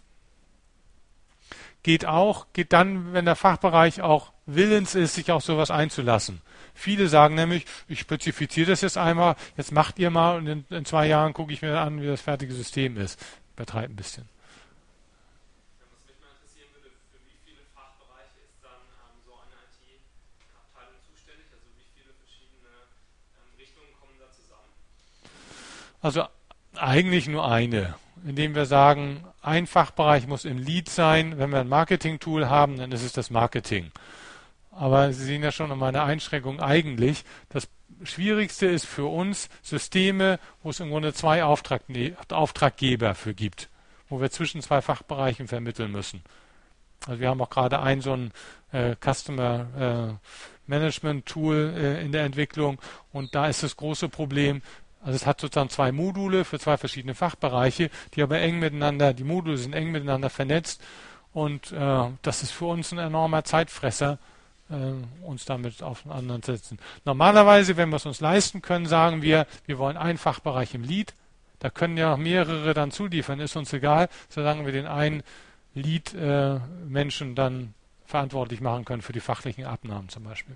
Geht auch, geht dann, wenn der Fachbereich auch willens ist, sich auf sowas einzulassen. Viele sagen nämlich, ich spezifiziere das jetzt einmal, jetzt macht ihr mal und in, in zwei Jahren gucke ich mir an, wie das fertige System ist. Übertreibt ein bisschen. Was mich mal interessieren würde, für wie viele Fachbereiche ist dann ähm, so eine I T-Abteilung zuständig? Also wie viele verschiedene ähm, Richtungen kommen da zusammen? Also eigentlich nur eine, indem wir sagen, ein Fachbereich muss im Lead sein. Wenn wir ein Marketing-Tool haben, dann ist es das Marketing. Aber Sie sehen ja schon an meiner Einschränkung eigentlich, das Schwierigste ist für uns Systeme, wo es im Grunde zwei Auftragne- Auftraggeber für gibt, wo wir zwischen zwei Fachbereichen vermitteln müssen. Also wir haben auch gerade ein so ein äh, Customer äh, Management Tool äh, in der Entwicklung und da ist das große Problem, also es hat sozusagen zwei Module für zwei verschiedene Fachbereiche, die aber eng miteinander, die Module sind eng miteinander vernetzt und äh, das ist für uns ein enormer Zeitfresser, uns damit auseinandersetzen. Normalerweise, wenn wir es uns leisten können, sagen wir, wir wollen einen Fachbereich im Lead. Da können ja noch mehrere dann zuliefern, ist uns egal, solange wir den einen Lead-Menschen äh, dann verantwortlich machen können für die fachlichen Abnahmen zum Beispiel.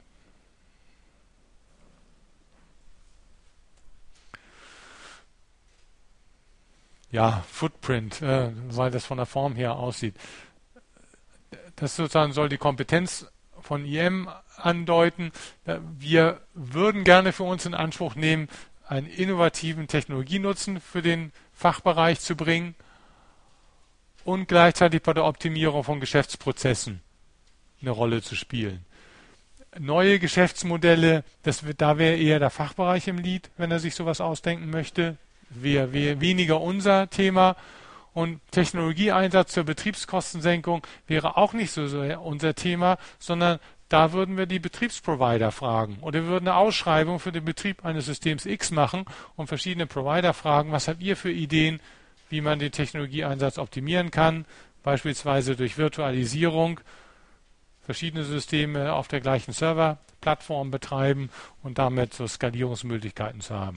Ja, Footprint, äh, weil das von der Form her aussieht. Das sozusagen soll die Kompetenz von I M andeuten. Wir würden gerne für uns in Anspruch nehmen, einen innovativen Technologienutzen für den Fachbereich zu bringen und gleichzeitig bei der Optimierung von Geschäftsprozessen eine Rolle zu spielen. Neue Geschäftsmodelle, das wird, da wäre eher der Fachbereich im Lead, wenn er sich sowas ausdenken möchte, wäre, wäre weniger unser Thema. Und Technologieeinsatz zur Betriebskostensenkung wäre auch nicht so sehr unser Thema, sondern da würden wir die Betriebsprovider fragen. Oder wir würden eine Ausschreibung für den Betrieb eines Systems X machen und verschiedene Provider fragen, was habt ihr für Ideen, wie man den Technologieeinsatz optimieren kann, beispielsweise durch Virtualisierung, verschiedene Systeme auf der gleichen Serverplattform betreiben und damit so Skalierungsmöglichkeiten zu haben.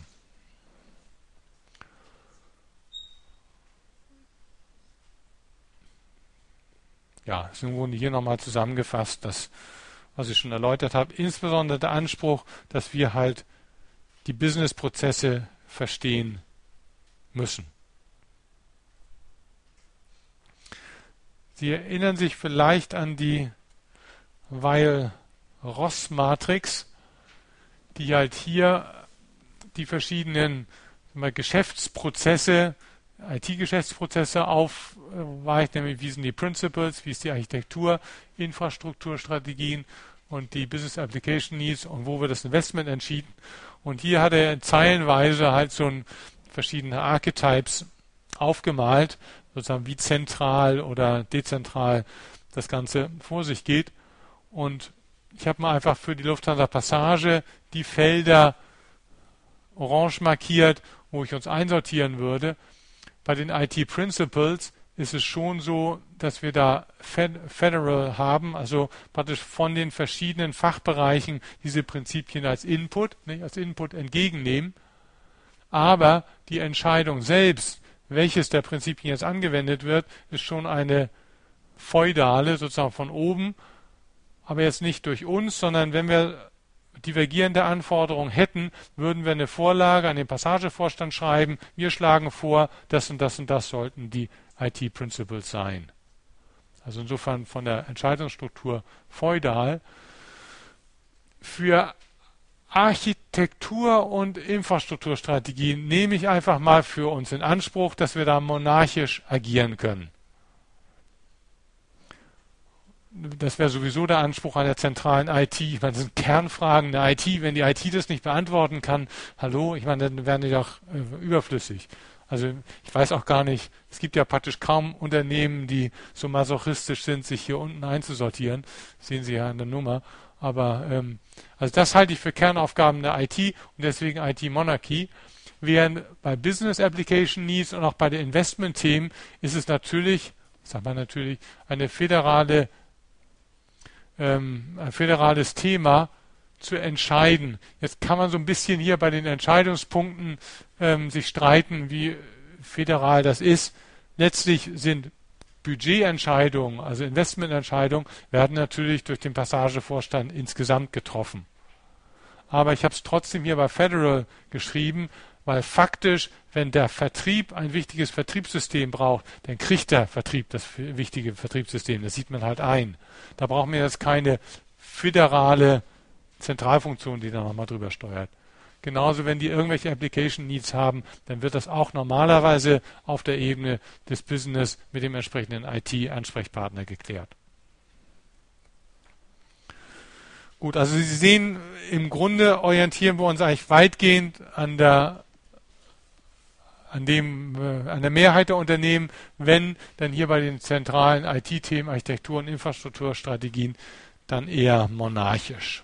Ja, ist im Grunde hier nochmal zusammengefasst, das, was ich schon erläutert habe, insbesondere der Anspruch, dass wir halt die Businessprozesse verstehen müssen. Sie erinnern sich vielleicht an die Weil-Ross-Matrix, die halt hier die verschiedenen mal, Geschäftsprozesse, I T-Geschäftsprozesse aufweicht, nämlich wie sind die Principles, wie ist die Architektur, Infrastrukturstrategien und die Business Application Needs und wo wird das Investment entschieden. Und hier hat er zeilenweise halt so ein, verschiedene Archetypes aufgemalt, sozusagen wie zentral oder dezentral das Ganze vor sich geht. Und ich habe mal einfach für die Lufthansa Passage die Felder orange markiert, wo ich uns einsortieren würde. Bei den I T Principles ist es schon so, dass wir da Federal haben, also praktisch von den verschiedenen Fachbereichen diese Prinzipien als Input, nicht, als Input entgegennehmen. Aber die Entscheidung selbst, welches der Prinzipien jetzt angewendet wird, ist schon eine feudale, sozusagen von oben, aber jetzt nicht durch uns, sondern wenn wir divergierende Anforderungen hätten, würden wir eine Vorlage an den Passagevorstand schreiben. Wir schlagen vor, das und das und das sollten die I T Principles sein. Also insofern von der Entscheidungsstruktur feudal. Für Architektur- und Infrastrukturstrategien nehme ich einfach mal für uns in Anspruch, dass wir da monarchisch agieren können. das wäre sowieso der Anspruch an der zentralen I T. Ich meine, das sind Kernfragen der I T. Wenn die I T das nicht beantworten kann, hallo, ich meine, dann werden die doch äh, überflüssig. Also ich weiß auch gar nicht, es gibt ja praktisch kaum Unternehmen, die so masochistisch sind, sich hier unten einzusortieren. Das sehen Sie ja an der Nummer. Aber ähm, also das halte ich für Kernaufgaben der I T und deswegen I T Monarchy. Während bei Business Application Needs und auch bei den Investment-Themen ist es natürlich, sagt man natürlich, eine föderale, ähm, ein föderales Thema zu entscheiden. Jetzt kann man so ein bisschen hier bei den Entscheidungspunkten ähm, sich streiten, wie föderal das ist. Letztlich sind Budgetentscheidungen, also Investmententscheidungen, werden natürlich durch den Passagevorstand insgesamt getroffen. Aber ich habe es trotzdem hier bei Federal geschrieben, weil faktisch, wenn der Vertrieb ein wichtiges Vertriebssystem braucht, dann kriegt der Vertrieb das wichtige Vertriebssystem. Das sieht man halt ein. Da brauchen wir jetzt keine föderale Zentralfunktion, die da nochmal drüber steuert. Genauso, wenn die irgendwelche Application Needs haben, dann wird das auch normalerweise auf der Ebene des Business mit dem entsprechenden I T-Ansprechpartner geklärt. Gut, also Sie sehen, im Grunde orientieren wir uns eigentlich weitgehend an der an dem äh, an der Mehrheit der Unternehmen, wenn dann hier bei den zentralen I T-Themen, Architektur- und Infrastrukturstrategien dann eher monarchisch.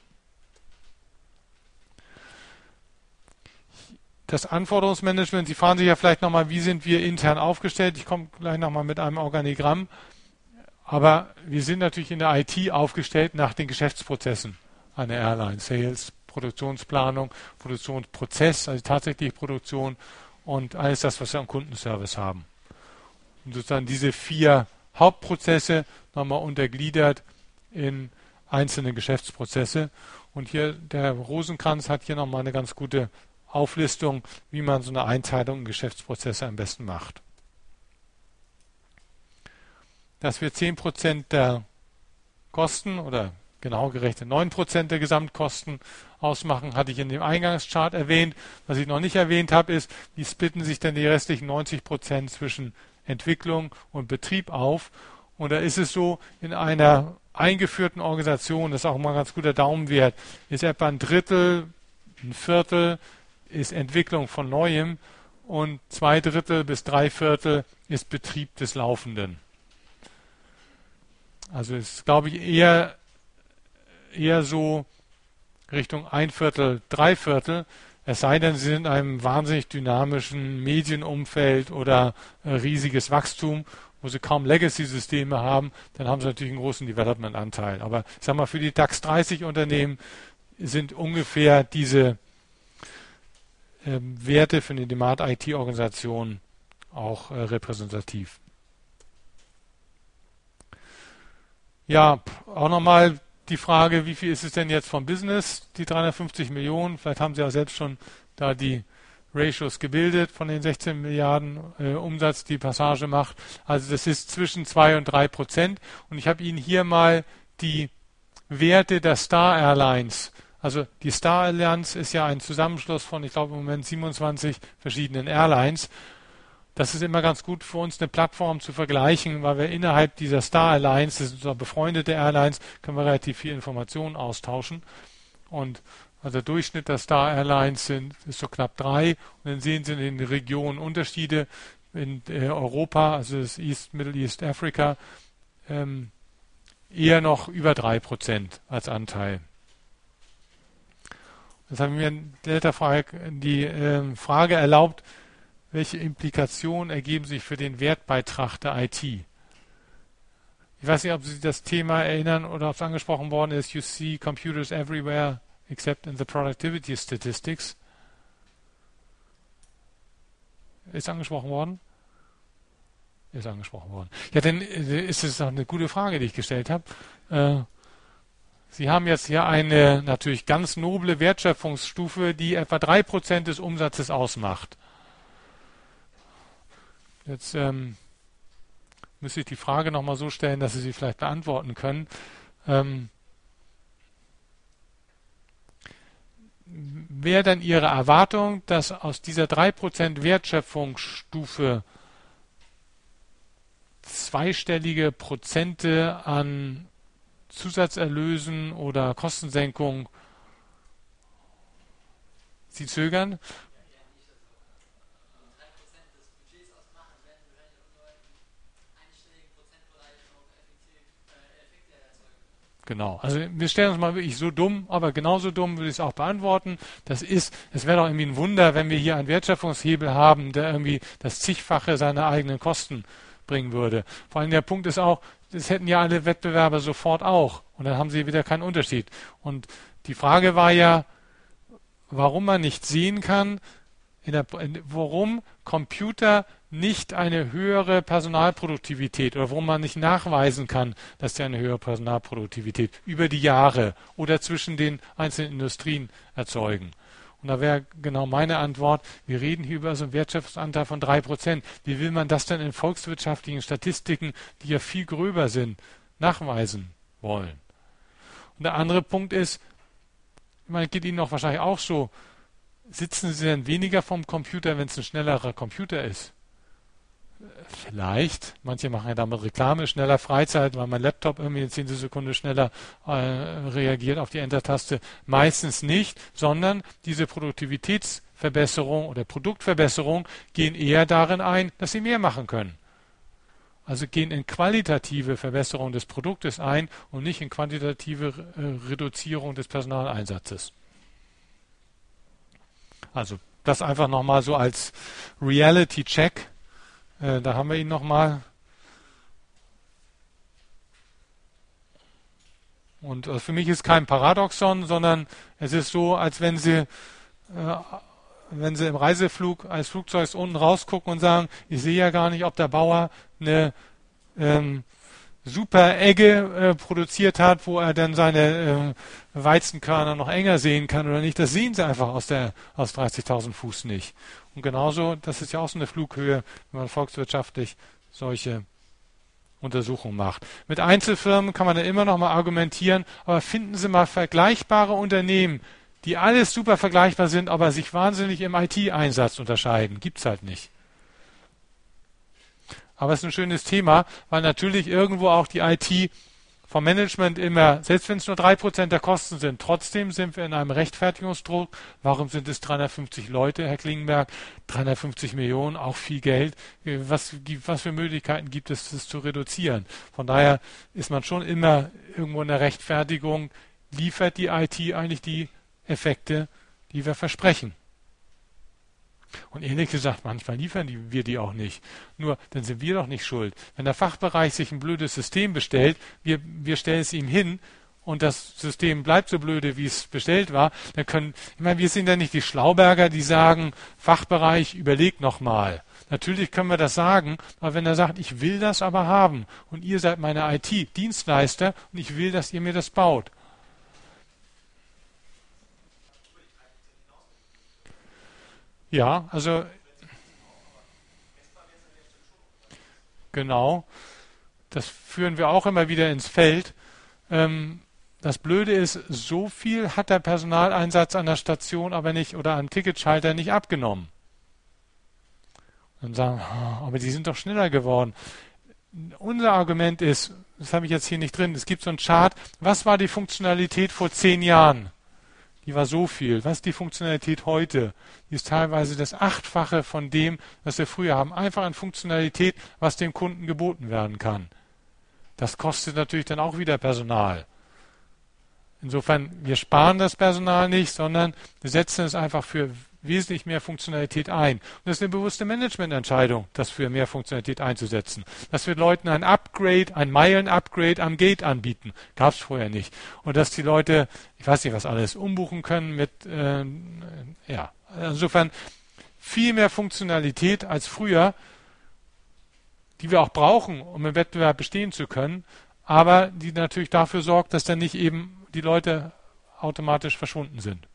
Das Anforderungsmanagement, Sie fragen sich ja vielleicht nochmal, wie sind wir intern aufgestellt? Ich komme gleich nochmal mit einem Organigramm. Aber wir sind natürlich in der I T aufgestellt nach den Geschäftsprozessen einer Airline. Sales, Produktionsplanung, Produktionsprozess, also tatsächlich Produktion und alles das, was wir am Kundenservice haben. Und sozusagen diese vier Hauptprozesse nochmal untergliedert in einzelne Geschäftsprozesse. Und hier, der Rosenkranz hat hier nochmal eine ganz gute Auflistung, wie man so eine Einteilung in Geschäftsprozesse am besten macht. Dass wir zehn Prozent der Kosten oder genau gerechnet neun Prozent der Gesamtkosten ausmachen, hatte ich in dem Eingangschart erwähnt. Was ich noch nicht erwähnt habe, ist, wie splitten sich denn die restlichen neunzig Prozent zwischen Entwicklung und Betrieb auf. Und da ist es so, in einer eingeführten Organisation, das ist auch mal ein ganz guter Daumenwert, ist etwa ein Drittel, ein Viertel ist Entwicklung von Neuem und zwei Drittel bis drei Viertel ist Betrieb des Laufenden. Also ist, glaube ich, eher, eher so Richtung ein Viertel, drei Viertel, es sei denn, Sie sind in einem wahnsinnig dynamischen Medienumfeld oder äh, riesiges Wachstum, wo Sie kaum Legacy-Systeme haben, dann haben Sie natürlich einen großen Development-Anteil. Aber ich sage mal, für die DAX dreißig Unternehmen sind ungefähr diese äh, Werte für eine Demand-I T-Organisation auch äh, repräsentativ. Ja, auch nochmal die Frage, wie viel ist es denn jetzt vom Business, die dreihundertfünfzig Millionen? Vielleicht haben Sie auch selbst schon da die Ratios gebildet von den sechzehn Milliarden äh, Umsatz, die Passage macht. Also das ist zwischen zwei und drei Prozent. Und ich habe Ihnen hier mal die Werte der Star Airlines. Also die Star Allianz ist ja ein Zusammenschluss von, ich glaube im Moment siebenundzwanzig verschiedenen Airlines. Das ist immer ganz gut für uns, eine Plattform zu vergleichen, weil wir innerhalb dieser Star Alliance, das sind so befreundete Airlines, können wir relativ viel Informationen austauschen. Und also der Durchschnitt der Star Airlines sind, ist so knapp drei. Und dann sehen Sie in den Regionen Unterschiede. In äh, Europa, also das East, Middle East, Africa, ähm, eher noch über drei Prozent als Anteil. Das haben mir in der Frage, die äh, Frage erlaubt, welche Implikationen ergeben sich für den Wertbeitrag der I T? Ich weiß nicht, ob Sie das Thema erinnern oder ob es angesprochen worden ist. You see computers everywhere except in the productivity statistics. Ist angesprochen worden? Ist angesprochen worden. Ja, dann ist es auch eine gute Frage, die ich gestellt habe. Äh, Sie haben jetzt hier eine natürlich ganz noble Wertschöpfungsstufe, die etwa drei Prozent des Umsatzes ausmacht. Jetzt ähm, müsste ich die Frage nochmal so stellen, dass Sie sie vielleicht beantworten können. Ähm, Wäre dann Ihre Erwartung, dass aus dieser drei Prozent Wertschöpfungsstufe zweistellige Prozente an Zusatzerlösen oder Kostensenkung. Sie zögern? Genau. Also wir stellen uns mal wirklich so dumm, aber genauso dumm würde ich es auch beantworten. Das ist, es wäre doch irgendwie ein Wunder, wenn wir hier einen Wertschöpfungshebel haben, der irgendwie das zigfache seiner eigenen Kosten bringen würde. Vor allem der Punkt ist auch, das hätten ja alle Wettbewerber sofort auch. Und dann haben sie wieder keinen Unterschied. Und die Frage war ja, warum man nicht sehen kann, in der, in, warum Computer nicht eine höhere Personalproduktivität oder warum man nicht nachweisen kann, dass sie eine höhere Personalproduktivität über die Jahre oder zwischen den einzelnen Industrien erzeugen. Und da wäre genau meine Antwort, wir reden hier über so einen Wertschöpfungsanteil von drei Prozent. Wie will man das denn in volkswirtschaftlichen Statistiken, die ja viel gröber sind, nachweisen wollen? Und der andere Punkt ist, ich meine, geht Ihnen auch wahrscheinlich auch so, sitzen Sie denn weniger vom Computer, wenn es ein schnellerer Computer ist? Vielleicht. Manche machen ja damit Reklame, schneller Freizeit, weil mein Laptop irgendwie in zehn Sekunden schneller äh, reagiert auf die Enter-Taste. Meistens nicht, sondern diese Produktivitätsverbesserung oder Produktverbesserung gehen eher darin ein, dass Sie mehr machen können. Also gehen in qualitative Verbesserung des Produktes ein und nicht in quantitative äh, Reduzierung des Personaleinsatzes. Also das einfach nochmal so als Reality-Check. Äh, da haben wir ihn nochmal. Und äh, für mich ist kein Paradoxon, sondern es ist so, als wenn Sie, äh, wenn Sie im Reiseflug eines Flugzeugs unten rausgucken und sagen, ich sehe ja gar nicht, ob der Bauer eine ähm, super Egge äh, produziert hat, wo er dann seine äh, Weizenkörner noch enger sehen kann oder nicht. Das sehen Sie einfach aus der aus dreißigtausend Fuß nicht. Und genauso, das ist ja auch so eine Flughöhe, wenn man volkswirtschaftlich solche Untersuchungen macht. Mit Einzelfirmen kann man dann immer noch mal argumentieren, aber finden Sie mal vergleichbare Unternehmen, die alles super vergleichbar sind, aber sich wahnsinnig im I T-Einsatz unterscheiden. Gibt's halt nicht. Aber es ist ein schönes Thema, weil natürlich irgendwo auch die I T vom Management immer, selbst wenn es nur drei Prozent der Kosten sind, trotzdem sind wir in einem Rechtfertigungsdruck. Warum sind es dreihundertfünfzig Leute, Herr Klingenberg? dreihundertfünfzig Millionen, auch viel Geld. Was, was für Möglichkeiten gibt es, das zu reduzieren? Von daher ist man schon immer irgendwo in der Rechtfertigung, liefert die I T eigentlich die Effekte, die wir versprechen. Und ehrlich gesagt, manchmal liefern die, wir die auch nicht. Nur, dann sind wir doch nicht schuld. Wenn der Fachbereich sich ein blödes System bestellt, wir, wir stellen es ihm hin und das System bleibt so blöde, wie es bestellt war, dann können, ich meine, wir sind ja nicht die Schlauberger, die sagen, Fachbereich, überlegt nochmal. Natürlich können wir das sagen, aber wenn er sagt, ich will das aber haben und ihr seid meine I T-Dienstleister und ich will, dass ihr mir das baut. Ja, also genau, das führen wir auch immer wieder ins Feld. Ähm, das Blöde ist, so viel hat der Personaleinsatz an der Station aber nicht oder am Ticketschalter nicht abgenommen. Und sagen, oh, aber die sind doch schneller geworden. Unser Argument ist, das habe ich jetzt hier nicht drin, es gibt so einen Chart, was war die Funktionalität vor zehn Jahren? Die war so viel. Was ist die Funktionalität heute? Die ist teilweise das Achtfache von dem, was wir früher haben. Einfach an Funktionalität, was dem Kunden geboten werden kann. Das kostet natürlich dann auch wieder Personal. Insofern, wir sparen das Personal nicht, sondern wir setzen es einfach für wesentlich mehr Funktionalität ein. Und das ist eine bewusste Managemententscheidung, das für mehr Funktionalität einzusetzen. Dass wir Leuten ein Upgrade, ein Meilen-Upgrade am Gate anbieten. Gab es vorher nicht. Und dass die Leute, ich weiß nicht was alles, umbuchen können mit, äh, ja, insofern viel mehr Funktionalität als früher, die wir auch brauchen, um im Wettbewerb bestehen zu können, aber die natürlich dafür sorgt, dass dann nicht eben die Leute automatisch verschwunden sind.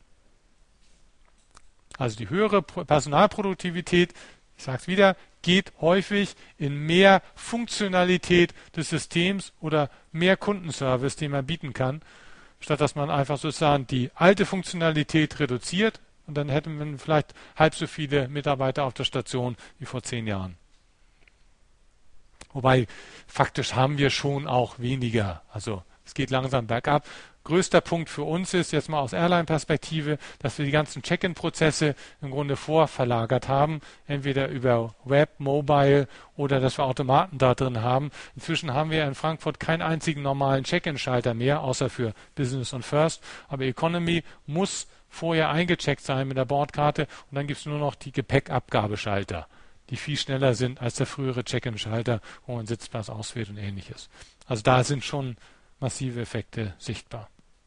Also die höhere Personalproduktivität, ich sage es wieder, geht häufig in mehr Funktionalität des Systems oder mehr Kundenservice, den man bieten kann, statt dass man einfach sozusagen die alte Funktionalität reduziert und dann hätte man vielleicht halb so viele Mitarbeiter auf der Station wie vor zehn Jahren. Wobei faktisch haben wir schon auch weniger. Also es geht langsam bergab. Größter Punkt für uns ist, jetzt mal aus Airline-Perspektive, dass wir die ganzen Check-in-Prozesse im Grunde vorverlagert haben, entweder über Web, Mobile oder dass wir Automaten da drin haben. Inzwischen haben wir in Frankfurt keinen einzigen normalen Check-in-Schalter mehr, außer für Business und First. Aber Economy muss vorher eingecheckt sein mit der Bordkarte und dann gibt es nur noch die Gepäckabgabeschalter, die viel schneller sind als der frühere Check-in-Schalter, wo man Sitzplatz auswählt und ähnliches. Also da sind schon massive Effekte sichtbar.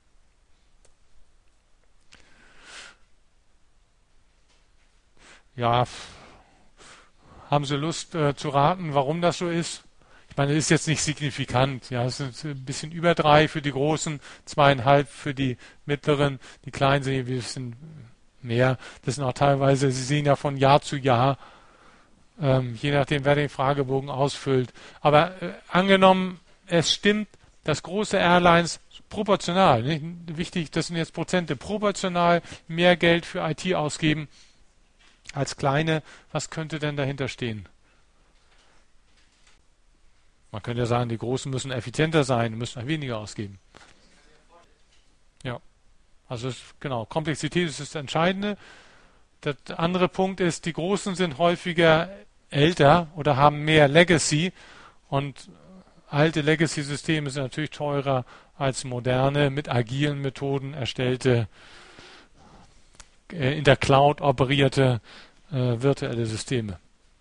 Ja, haben Sie Lust äh, zu raten, warum das so ist? Ich meine, das ist jetzt nicht signifikant. Ja, es sind ein bisschen über drei für die Großen, zweieinhalb für die Mittleren. Die Kleinen sind ein bisschen mehr. Das sind auch teilweise, Sie sehen ja von Jahr zu Jahr, ähm, je nachdem, wer den Fragebogen ausfüllt. Aber äh, angenommen, es stimmt, dass große Airlines proportional, nicht? Wichtig, das sind jetzt Prozente, proportional mehr Geld für I T ausgeben als kleine. Was könnte denn dahinter stehen? Man könnte ja sagen, die Großen müssen effizienter sein, müssen weniger ausgeben. Ja, also es, genau, Komplexität ist das Entscheidende. Der andere Punkt ist, die Großen sind häufiger älter oder haben mehr Legacy und alte Legacy-Systeme sind natürlich teurer als moderne, mit agilen Methoden erstellte, äh, in der Cloud operierte äh, virtuelle Systeme.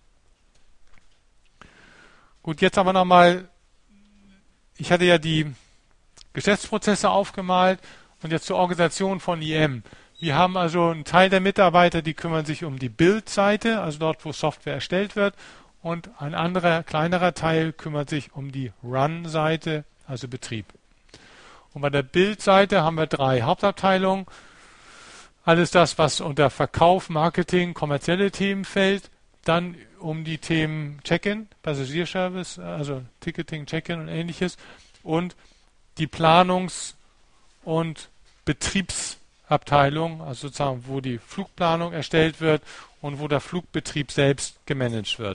Gut, jetzt aber nochmal, ich hatte ja die Geschäftsprozesse aufgemalt und jetzt zur Organisation von I M. Wir haben also einen Teil der Mitarbeiter, die kümmern sich um die Build-Seite, also dort, wo Software erstellt wird, und ein anderer, kleinerer Teil kümmert sich um die Run-Seite, also Betrieb. Und bei der Build-Seite haben wir drei Hauptabteilungen. Alles das, was unter Verkauf, Marketing, kommerzielle Themen fällt, dann um die Themen Check-in, Passagierservice, also Ticketing, Check-in und ähnliches und die Planungs- und Betriebsabteilung, also sozusagen, wo die Flugplanung erstellt wird und wo der Flugbetrieb selbst gemanagt wird.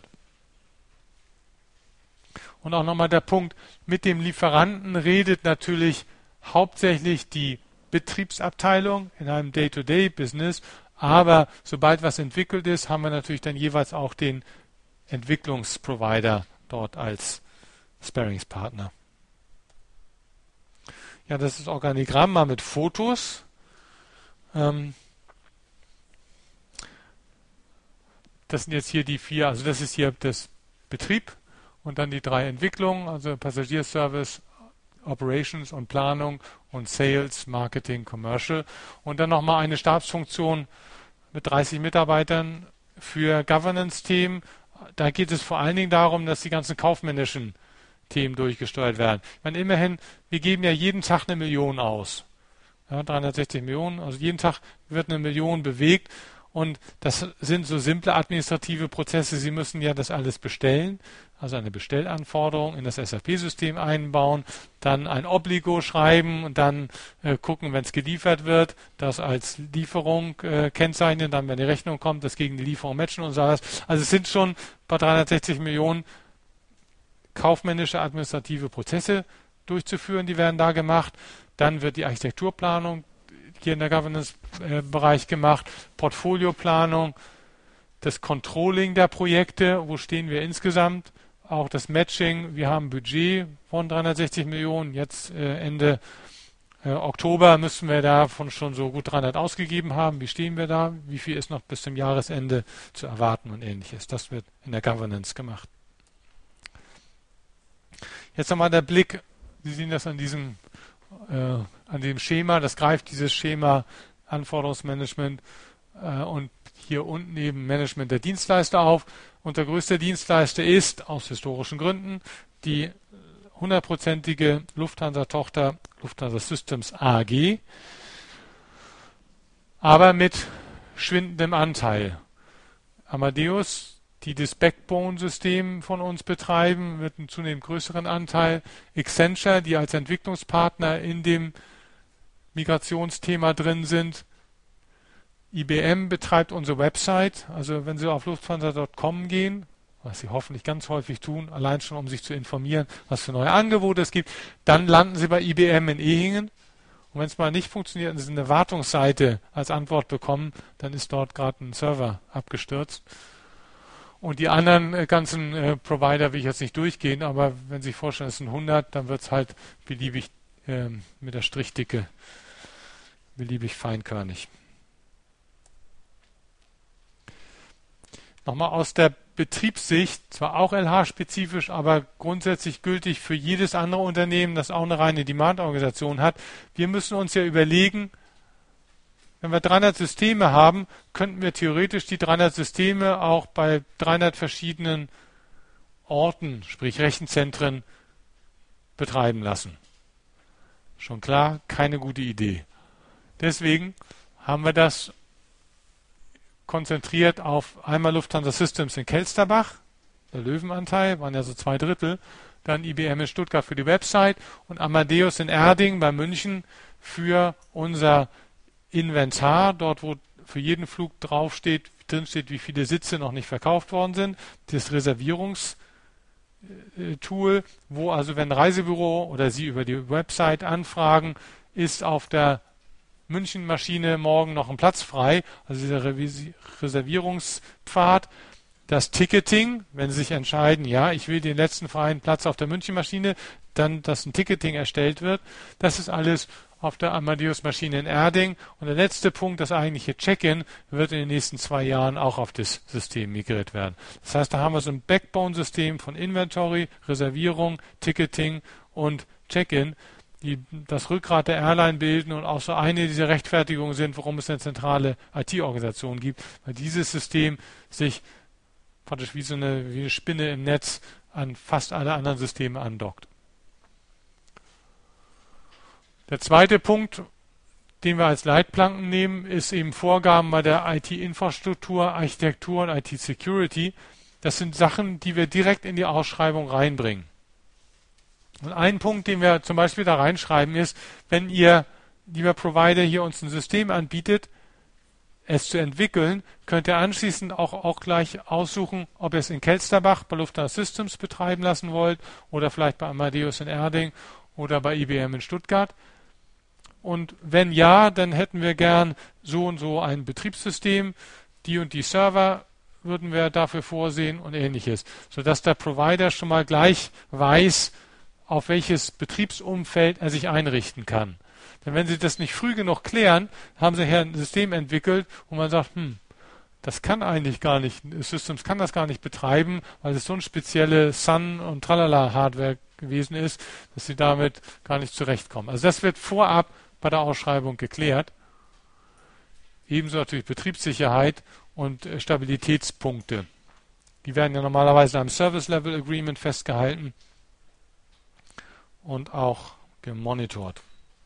Und auch nochmal der Punkt, mit dem Lieferanten redet natürlich hauptsächlich die Betriebsabteilung in einem Day-to-Day-Business, aber sobald was entwickelt ist, haben wir natürlich dann jeweils auch den Entwicklungsprovider dort als Sparringspartner. Ja, das ist das Organigramm mal mit Fotos. Ähm, das sind jetzt hier die vier, also das ist hier das Betrieb und dann die drei Entwicklungen, also Passagierservice, Operations und Planung und Sales, Marketing, Commercial. Und dann nochmal eine Stabsfunktion mit dreißig Mitarbeitern für Governance-Themen. Da geht es vor allen Dingen darum, dass die ganzen kaufmännischen Themen durchgesteuert werden. Ich meine, immerhin, wir geben ja jeden Tag eine Million aus. Ja, dreihundertsechzig Millionen, also jeden Tag wird eine Million bewegt. Und das sind so simple administrative Prozesse. Sie müssen ja das alles bestellen, also eine Bestellanforderung in das S A P-System einbauen, dann ein Obligo schreiben und dann äh, gucken, wenn es geliefert wird, das als Lieferung äh, kennzeichnen, dann, wenn die Rechnung kommt, das gegen die Lieferung matchen und so was. Also es sind schon bei dreihundertsechzig Millionen kaufmännische administrative Prozesse durchzuführen, die werden da gemacht. Dann wird die Architekturplanung hier in der Governance-Bereich gemacht, Portfolioplanung, das Controlling der Projekte, wo stehen wir insgesamt, auch das Matching, wir haben ein Budget von dreihundertsechzig Millionen, jetzt äh, Ende äh, Oktober müssen wir davon schon so gut dreihundert ausgegeben haben, wie stehen wir da, wie viel ist noch bis zum Jahresende zu erwarten und ähnliches. Das wird in der Governance gemacht. Jetzt nochmal der Blick, Sie sehen das an diesem äh, an dem Schema, das greift dieses Schema Anforderungsmanagement äh, und hier unten eben Management der Dienstleister auf. Und der größte Dienstleister ist, aus historischen Gründen, die hundertprozentige Lufthansa-Tochter Lufthansa Systems A G, aber mit schwindendem Anteil. Amadeus, die das Backbone-System von uns betreiben, wird einen zunehmend größeren Anteil. Accenture, die als Entwicklungspartner in dem Migrationsthema drin sind. I B M betreibt unsere Website. Also wenn Sie auf lufthansa punkt com gehen, was Sie hoffentlich ganz häufig tun, allein schon um sich zu informieren, was für neue Angebote es gibt. Dann landen Sie bei I B M in Ehingen. Und wenn es mal nicht funktioniert und Sie eine Wartungsseite als Antwort bekommen, dann ist dort gerade ein Server abgestürzt. Und die anderen äh, ganzen äh, Provider will ich jetzt nicht durchgehen, aber wenn Sie sich vorstellen, es sind hundert, dann wird es halt beliebig äh, mit der Strichdicke, beliebig feinkörnig. Nochmal aus der Betriebssicht, zwar auch L H-spezifisch, aber grundsätzlich gültig für jedes andere Unternehmen, das auch eine reine Demand-Organisation hat. Wir müssen uns ja überlegen, wenn wir dreihundert Systeme haben, könnten wir theoretisch die dreihundert Systeme auch bei dreihundert verschiedenen Orten, sprich Rechenzentren, betreiben lassen. Schon klar, keine gute Idee. Deswegen haben wir das konzentriert auf einmal Lufthansa Systems in Kelsterbach, der Löwenanteil, waren ja so zwei Drittel, dann I B M in Stuttgart für die Website und Amadeus in Erding bei München für unser Inventar, dort wo für jeden Flug draufsteht, drin steht, wie viele Sitze noch nicht verkauft worden sind, das Reservierungstool, wo also wenn ein Reisebüro oder Sie über die Website anfragen, ist auf der München-Maschine morgen noch ein Platz frei, also dieser Reservierungspfad, das Ticketing, wenn Sie sich entscheiden, ja, ich will den letzten freien Platz auf der München-Maschine, dann, dass ein Ticketing erstellt wird, das ist alles auf der Amadeus-Maschine in Erding. Und der letzte Punkt, das eigentliche Check-in, wird in den nächsten zwei Jahren auch auf das System migriert werden. Das heißt, da haben wir so ein Backbone-System von Inventory, Reservierung, Ticketing und Check-in, die das Rückgrat der Airline bilden und auch so eine dieser Rechtfertigungen sind, warum es eine zentrale I T-Organisation gibt, weil dieses System sich praktisch wie so eine, wie eine Spinne im Netz an fast alle anderen Systeme andockt. Der zweite Punkt, den wir als Leitplanken nehmen, ist eben Vorgaben bei der I T-Infrastruktur, Architektur und I T-Security. Das sind Sachen, die wir direkt in die Ausschreibung reinbringen. Und ein Punkt, den wir zum Beispiel da reinschreiben, ist, wenn ihr, lieber Provider, hier uns ein System anbietet, es zu entwickeln, könnt ihr anschließend auch, auch gleich aussuchen, ob ihr es in Kelsterbach bei Lufthansa Systems betreiben lassen wollt oder vielleicht bei Amadeus in Erding oder bei I B M in Stuttgart. Und wenn ja, dann hätten wir gern so und so ein Betriebssystem, die und die Server würden wir dafür vorsehen und ähnliches, sodass der Provider schon mal gleich weiß, auf welches Betriebsumfeld er sich einrichten kann. Denn wenn Sie das nicht früh genug klären, haben Sie hier ein System entwickelt, wo man sagt, hm, das kann eigentlich gar nicht, Systems kann das gar nicht betreiben, weil es so eine spezielle Sun- und Tralala-Hardware gewesen ist, dass Sie damit gar nicht zurechtkommen. Also das wird vorab bei der Ausschreibung geklärt. Ebenso natürlich Betriebssicherheit und Stabilitätspunkte. Die werden ja normalerweise am Service Level Agreement festgehalten und auch gemonitort.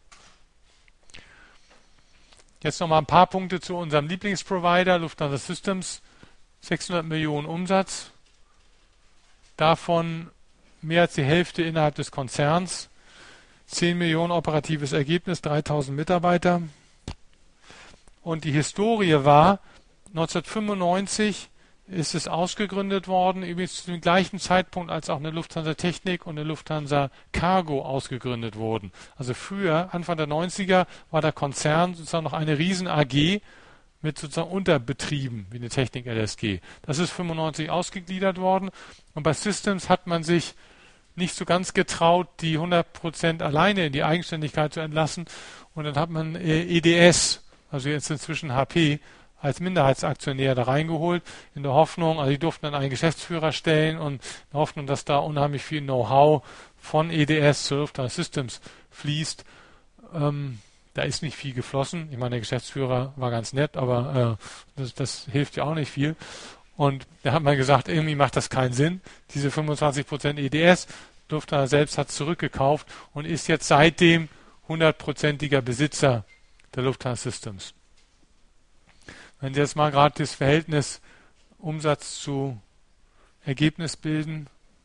Jetzt nochmal ein paar Punkte zu unserem Lieblingsprovider, Lufthansa Systems. sechshundert Millionen Umsatz. Davon mehr als die Hälfte innerhalb des Konzerns. zehn Millionen operatives Ergebnis, dreitausend Mitarbeiter. Und die Historie war, neunzehnhundertfünfundneunzig ist es ausgegründet worden, übrigens zu dem gleichen Zeitpunkt, als auch eine Lufthansa Technik und eine Lufthansa Cargo ausgegründet wurden. Also früher, Anfang der neunziger, war der Konzern sozusagen noch eine riesen A G mit sozusagen Unterbetrieben, wie eine Technik L S G. Das ist fünfundneunzig ausgegliedert worden. Und bei Systems hat man sich nicht so ganz getraut, die hundert Prozent alleine in die Eigenständigkeit zu entlassen. Und dann hat man äh, E D S, also jetzt inzwischen H P, als Minderheitsaktionär da reingeholt, in der Hoffnung, also die durften dann einen Geschäftsführer stellen und in der Hoffnung, dass da unheimlich viel Know-how von E D S zu Lufthansa Systems fließt. Ähm, da ist nicht viel geflossen. Ich meine, der Geschäftsführer war ganz nett, aber äh, das, das hilft ja auch nicht viel. Und da hat man gesagt, irgendwie macht das keinen Sinn. Diese fünfundzwanzig Prozent E D S, Lufthansa selbst hat zurückgekauft und ist jetzt seitdem hundertprozentiger Besitzer der Lufthansa Systems. Wenn Sie jetzt mal gerade das Verhältnis Umsatz zu Ergebnis bilden,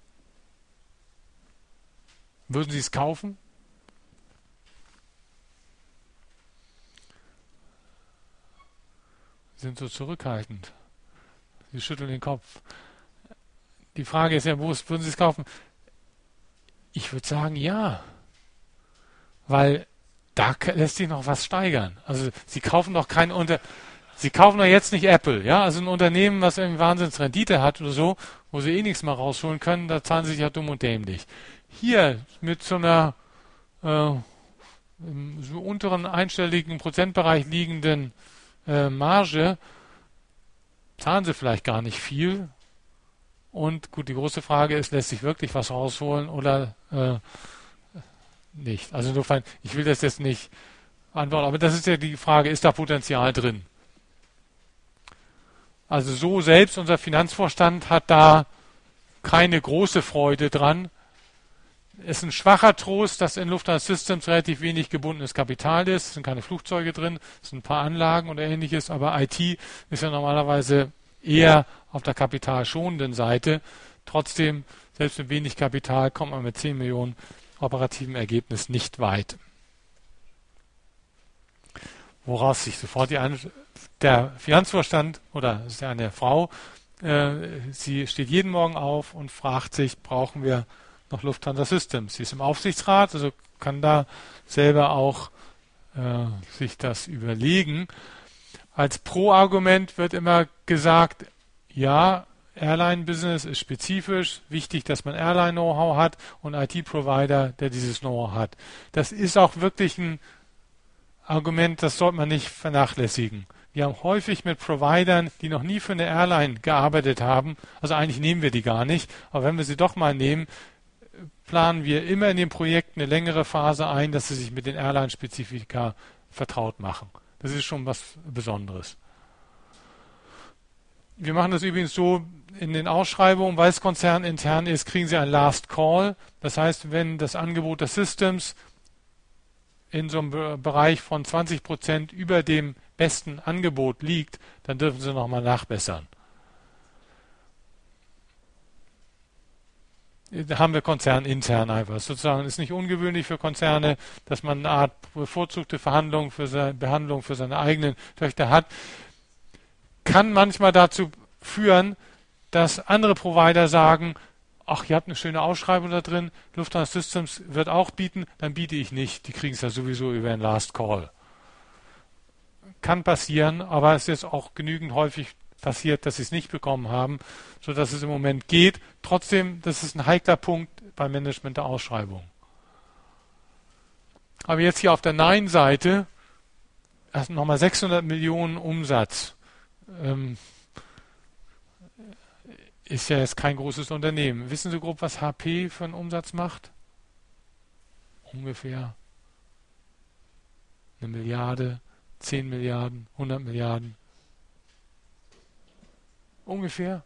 würden Sie es kaufen? Sie sind so zurückhaltend. Sie schütteln den Kopf. die Frage ist ja, wo würden Sie es kaufen? Ich würde sagen, ja. Weil da lässt sich noch was steigern. Also Sie kaufen doch kein Unter... Sie kaufen doch jetzt nicht Apple, ja? Also ein Unternehmen, was irgendwie Wahnsinnsrendite hat oder so, wo Sie eh nichts mehr rausholen können, da zahlen Sie sich ja dumm und dämlich. Hier mit so einer äh, im so unteren einstelligen Prozentbereich liegenden äh, Marge zahlen Sie vielleicht gar nicht viel. Und gut, die große Frage ist, lässt sich wirklich was rausholen oder äh, nicht? Also insofern, ich will das jetzt nicht antworten, aber das ist ja die Frage, ist da Potenzial drin? Also so selbst unser Finanzvorstand hat da keine große Freude dran. Es ist ein schwacher Trost, dass in Lufthansa Systems relativ wenig gebundenes Kapital ist. Es sind keine Flugzeuge drin, es sind ein paar Anlagen oder ähnliches, aber I T ist ja normalerweise eher auf der kapitalschonenden Seite. Trotzdem, selbst mit wenig Kapital kommt man mit zehn Millionen operativen Ergebnis nicht weit. Woraus sich sofort die An der Finanzvorstand oder es ist ja eine Frau, äh, sie steht jeden Morgen auf und fragt sich, brauchen wir noch Lufthansa Systems? Sie ist im Aufsichtsrat, also kann da selber auch äh, sich das überlegen. Als Pro-Argument wird immer gesagt, ja, Airline-Business ist spezifisch, wichtig, dass man Airline-Know-how hat und I T-Provider, der dieses Know-how hat. Das ist auch wirklich ein Argument, das sollte man nicht vernachlässigen. Wir haben häufig mit Providern, die noch nie für eine Airline gearbeitet haben, also eigentlich nehmen wir die gar nicht, aber wenn wir sie doch mal nehmen, planen wir immer in den Projekten eine längere Phase ein, dass sie sich mit den Airline-Spezifika vertraut machen. Das ist schon was Besonderes. Wir machen das übrigens so in den Ausschreibungen, weil es konzernintern ist, kriegen Sie ein Last Call. Das heißt, wenn das Angebot des Systems in so einem Bereich von zwanzig Prozent über dem besten Angebot liegt, dann dürfen Sie nochmal nachbessern. Da haben wir konzernintern einfach. Sozusagen ist nicht ungewöhnlich für Konzerne, dass man eine Art bevorzugte Verhandlung für seine Behandlung für seine eigenen Töchter hat. Kann manchmal dazu führen, dass andere Provider sagen, ach, ihr habt eine schöne Ausschreibung da drin, Lufthansa Systems wird auch bieten, dann biete ich nicht. Die kriegen es ja sowieso über einen Last Call. Kann passieren, aber es ist auch genügend häufig passiert, dass sie es nicht bekommen haben, sodass es im Moment geht. Trotzdem, das ist ein heikler Punkt beim Management der Ausschreibung. Aber jetzt hier auf der Nein-Seite nochmal sechshundert Millionen Umsatz. Ähm, ist ja jetzt kein großes Unternehmen. Wissen Sie grob, was H P für einen Umsatz macht? Ungefähr eine Milliarde, zehn Milliarden, hundert Milliarden. Ungefähr.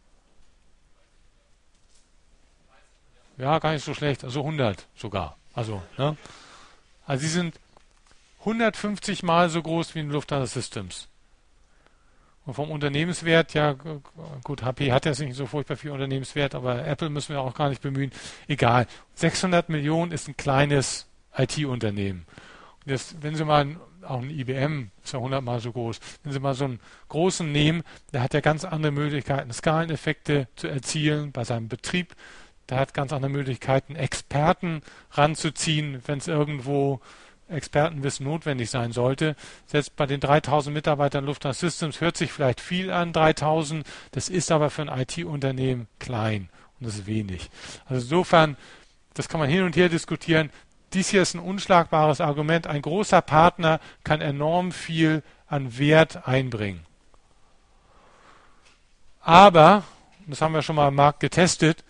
Ja, gar nicht so schlecht. Also hundert sogar. Also, ne? Also sie sind hundertfünfzig Mal so groß wie in Lufthansa Systems. Und vom Unternehmenswert, ja gut, H P hat jetzt nicht so furchtbar viel Unternehmenswert, aber Apple müssen wir auch gar nicht bemühen. Egal. sechshundert Millionen ist ein kleines I T-Unternehmen. Und jetzt, wenn Sie mal, auch ein I B M ist ja hundert Mal so groß, wenn Sie mal so einen großen nehmen, der hat ja ganz andere Möglichkeiten, Skaleneffekte zu erzielen bei seinem Betrieb. Der hat ganz andere Möglichkeiten, Experten ranzuziehen, wenn es irgendwo Expertenwissen notwendig sein sollte. Selbst bei den dreitausend Mitarbeitern Lufthansa Systems hört sich vielleicht viel an, dreitausend. Das ist aber für ein I T-Unternehmen klein und das ist wenig. Also insofern, das kann man hin und her diskutieren. Dies hier ist ein unschlagbares Argument. Ein großer Partner kann enorm viel an Wert einbringen. Aber, das haben wir schon mal im Markt getestet,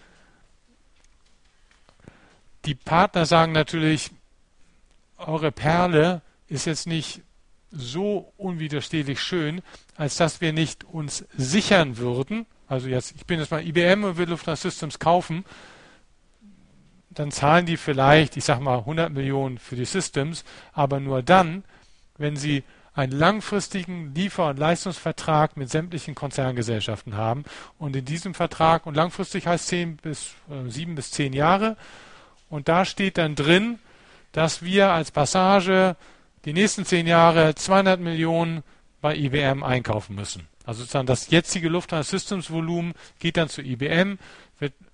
die Partner sagen natürlich, eure Perle ist jetzt nicht so unwiderstehlich schön, als dass wir nicht uns sichern würden. Also jetzt, ich bin jetzt mal I B M und will Lufthansa Systems kaufen, dann zahlen die vielleicht, ich sage mal hundert Millionen für die Systems, aber nur dann, wenn sie einen langfristigen Liefer- und Leistungsvertrag mit sämtlichen Konzerngesellschaften haben. Und in diesem Vertrag, und langfristig heißt zehn bis äh, sieben bis zehn Jahre, und da steht dann drin, dass wir als Passage die nächsten zehn Jahre zweihundert Millionen bei I B M einkaufen müssen. Also sozusagen das jetzige Lufthansa Systems Volumen geht dann zu I B M, wird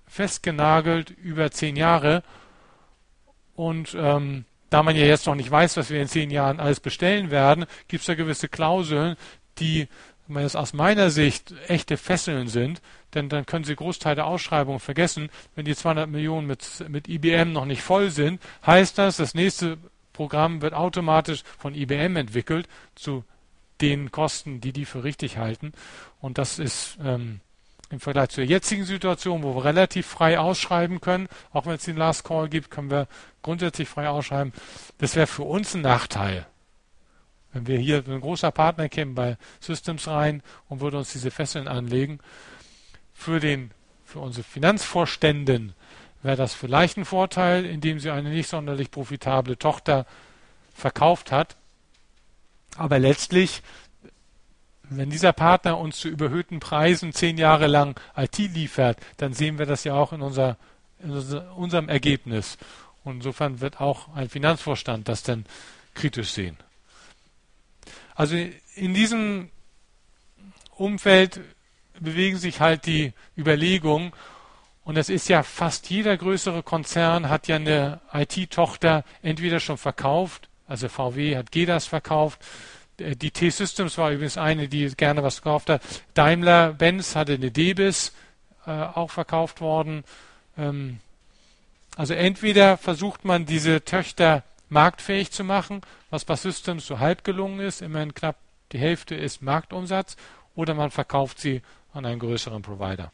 festgenagelt über zehn Jahre. Und ähm, da man ja jetzt noch nicht weiß, was wir in zehn Jahren alles bestellen werden, gibt es da gewisse Klauseln, die, wenn man jetzt aus meiner Sicht echte Fesseln sind, denn dann können Sie Großteil der Ausschreibung vergessen. Wenn die zweihundert Millionen mit, mit I B M noch nicht voll sind, heißt das, das nächste Programm wird automatisch von I B M entwickelt zu den Kosten, die die für richtig halten. Und das ist ähm, im Vergleich zur jetzigen Situation, wo wir relativ frei ausschreiben können, auch wenn es den Last Call gibt, können wir grundsätzlich frei ausschreiben. Das wäre für uns ein Nachteil. Wenn wir hier ein großer Partner kämen bei Systems rein und würde uns diese Fesseln anlegen, für, den, für unsere Finanzvorständen wäre das vielleicht ein Vorteil, indem sie eine nicht sonderlich profitable Tochter verkauft hat. Aber letztlich, wenn dieser Partner uns zu überhöhten Preisen zehn Jahre lang I T liefert, dann sehen wir das ja auch in, unser, in unser, unserem Ergebnis. Und insofern wird auch ein Finanzvorstand das dann kritisch sehen. Also in diesem Umfeld bewegen sich halt die Überlegungen. Und das ist ja fast jeder größere Konzern hat ja eine I T-Tochter entweder schon verkauft, also V W hat G D A S verkauft, die T-Systems war übrigens eine, die gerne was gekauft hat. Daimler-Benz hatte eine D B I S, äh, auch verkauft worden. Ähm, also entweder versucht man diese Töchter marktfähig zu machen, was bei Systems so halb gelungen ist, immerhin knapp die Hälfte ist Marktumsatz, oder man verkauft sie an einen größeren Provider.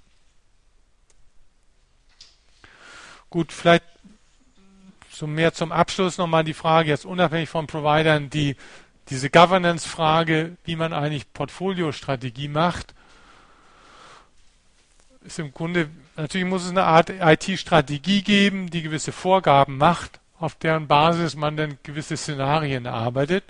Gut, vielleicht so mehr zum Abschluss nochmal die Frage, jetzt unabhängig von Providern, die diese Governance-Frage, wie man eigentlich Portfoliostrategie macht, ist im Grunde, natürlich muss es eine Art I T-Strategie geben, die gewisse Vorgaben macht, auf deren Basis man dann gewisse Szenarien erarbeitet,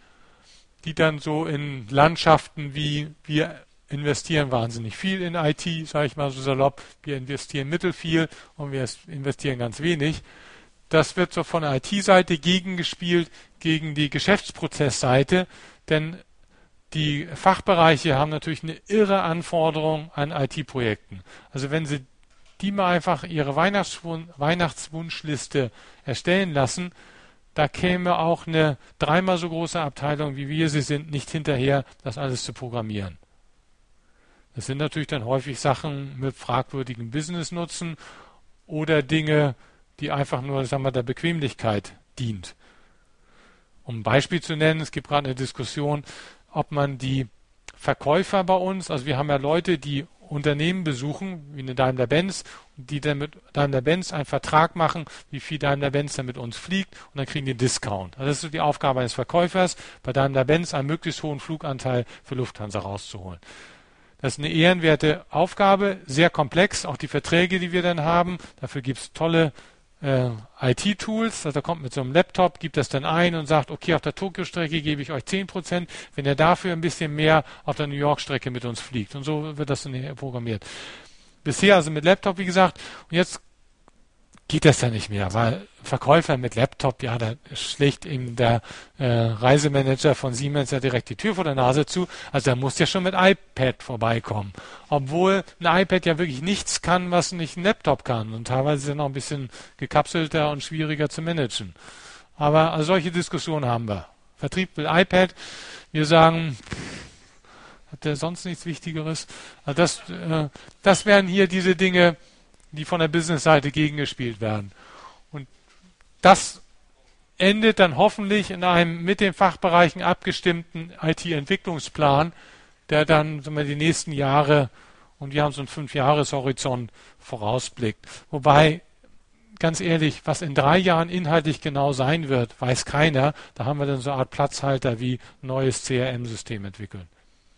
die dann so in Landschaften wie wir investieren wahnsinnig viel in I T, sage ich mal so salopp, wir investieren mittelfiel und wir investieren ganz wenig. Das wird so von der I T-Seite gegengespielt gegen die Geschäftsprozessseite, denn die Fachbereiche haben natürlich eine irre Anforderung an I T-Projekten. Also wenn Sie die mal einfach ihre Weihnachtswun- Weihnachtswunschliste erstellen lassen, da käme auch eine dreimal so große Abteilung, wie wir sie sind, nicht hinterher, das alles zu programmieren. Das sind natürlich dann häufig Sachen mit fragwürdigem Business-Nutzen oder Dinge, die einfach nur, sagen wir, der Bequemlichkeit dient. Um ein Beispiel zu nennen, es gibt gerade eine Diskussion, ob man die Verkäufer bei uns, also wir haben ja Leute, die Unternehmen besuchen, wie eine Daimler-Benz, die dann mit Daimler-Benz einen Vertrag machen, wie viel Daimler-Benz dann mit uns fliegt und dann kriegen die einen Discount. Also das ist so die Aufgabe eines Verkäufers, bei Daimler-Benz einen möglichst hohen Fluganteil für Lufthansa rauszuholen. Das ist eine ehrenwerte Aufgabe, sehr komplex, auch die Verträge, die wir dann haben. Dafür gibt es tolle äh, I T-Tools. Also da kommt mit so einem Laptop, gibt das dann ein und sagt, okay, auf der Tokio-Strecke gebe ich euch zehn Prozent, wenn ihr dafür ein bisschen mehr auf der New York-Strecke mit uns fliegt. Und so wird das dann programmiert. Bisher also mit Laptop, wie gesagt. Und jetzt geht das ja nicht mehr, weil Verkäufer mit Laptop, ja, da schlägt ihm der äh, Reisemanager von Siemens ja direkt die Tür vor der Nase zu. Also er muss ja schon mit iPad vorbeikommen. Obwohl ein iPad ja wirklich nichts kann, was nicht ein Laptop kann. Und teilweise ist er noch ein bisschen gekapselter und schwieriger zu managen. Aber also solche Diskussionen haben wir. Vertrieb will iPad. Wir sagen, hat der sonst nichts Wichtigeres? Also das, äh, das wären hier diese Dinge, die von der Business-Seite gegengespielt werden. Und das endet dann hoffentlich in einem mit den Fachbereichen abgestimmten I T-Entwicklungsplan, der dann sagen wir, die nächsten Jahre, und wir haben so einen Fünf-Jahres-Horizont, vorausblickt. Wobei, ganz ehrlich, was in drei Jahren inhaltlich genau sein wird, weiß keiner. Da haben wir dann so eine Art Platzhalter wie ein neues C R M-System entwickeln.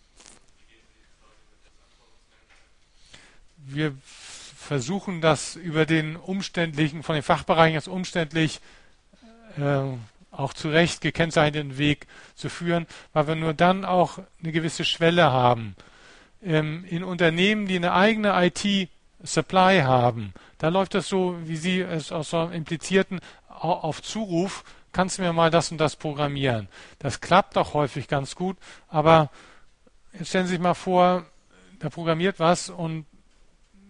Wir versuchen das über den umständlichen, von den Fachbereichen als umständlich äh, auch zu Recht gekennzeichneten Weg zu führen, weil wir nur dann auch eine gewisse Schwelle haben. Ähm, in Unternehmen, die eine eigene I T-Supply haben, da läuft das so, wie Sie es aus so implizierten, auf Zuruf, kannst du mir mal das und das programmieren. Das klappt auch häufig ganz gut, aber jetzt stellen Sie sich mal vor, da programmiert was und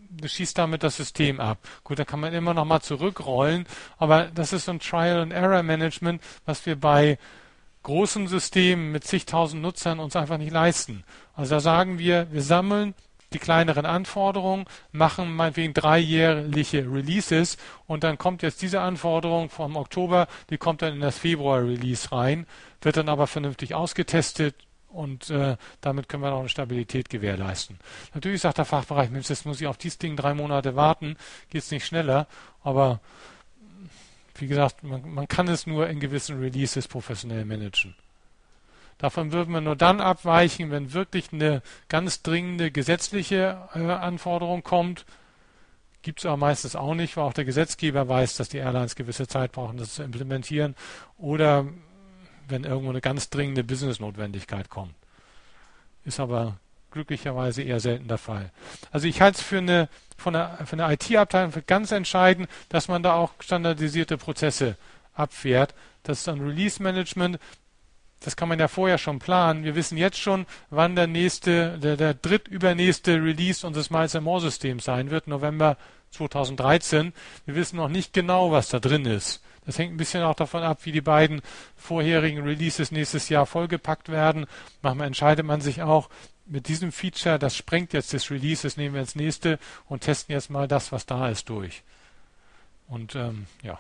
du schießt damit das System ab. Gut, da kann man immer noch mal zurückrollen, aber das ist so ein Trial-and-Error-Management, was wir bei großen Systemen mit zigtausend Nutzern uns einfach nicht leisten. Also da sagen wir, wir sammeln die kleineren Anforderungen, machen meinetwegen dreijährliche Releases und dann kommt jetzt diese Anforderung vom Oktober, die kommt dann in das Februar-Release rein, wird dann aber vernünftig ausgetestet und äh, damit können wir auch eine Stabilität gewährleisten. Natürlich sagt der Fachbereich, Mensch, jetzt muss ich auf dieses Ding drei Monate warten, geht es nicht schneller, aber wie gesagt, man, man kann es nur in gewissen Releases professionell managen. Davon würden wir nur dann abweichen, wenn wirklich eine ganz dringende gesetzliche äh, Anforderung kommt. Gibt es aber meistens auch nicht, weil auch der Gesetzgeber weiß, dass die Airlines gewisse Zeit brauchen, das zu implementieren. Oder wenn irgendwo eine ganz dringende Business-Notwendigkeit kommt. Ist aber glücklicherweise eher selten der Fall. Also ich halte es für eine, von der, für eine I T-Abteilung für ganz entscheidend, dass man da auch standardisierte Prozesse abfährt. Das ist ein Release-Management. Das kann man ja vorher schon planen. Wir wissen jetzt schon, wann der nächste, der, der drittübernächste Release unseres Miles and More Systems sein wird, November zweitausenddreizehn. Wir wissen noch nicht genau, was da drin ist. Das hängt ein bisschen auch davon ab, wie die beiden vorherigen Releases nächstes Jahr vollgepackt werden. Manchmal entscheidet man sich auch, mit diesem Feature, das sprengt jetzt das Release, das nehmen wir ins nächste und testen jetzt mal das, was da ist, durch. Und ähm, ja.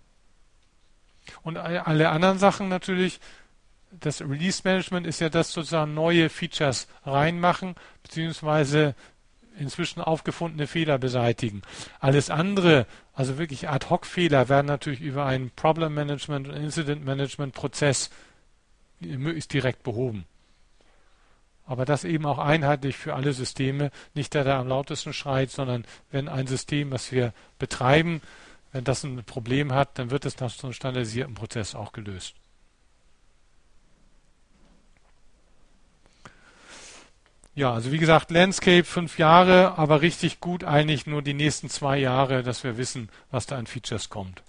Und alle anderen Sachen natürlich, das Release-Management ist ja das sozusagen neue Features reinmachen, beziehungsweise inzwischen aufgefundene Fehler beseitigen. Alles andere, also wirklich Ad-Hoc-Fehler, werden natürlich über einen Problem-Management- und Incident-Management-Prozess möglichst direkt behoben. Aber das eben auch einheitlich für alle Systeme, nicht der, der am lautesten schreit, sondern wenn ein System, was wir betreiben, wenn das ein Problem hat, dann wird es nach so einem standardisierten Prozess auch gelöst. Ja, also wie gesagt, Landscape fünf Jahre, aber richtig gut eigentlich nur die nächsten zwei Jahre, dass wir wissen, was da an Features kommt.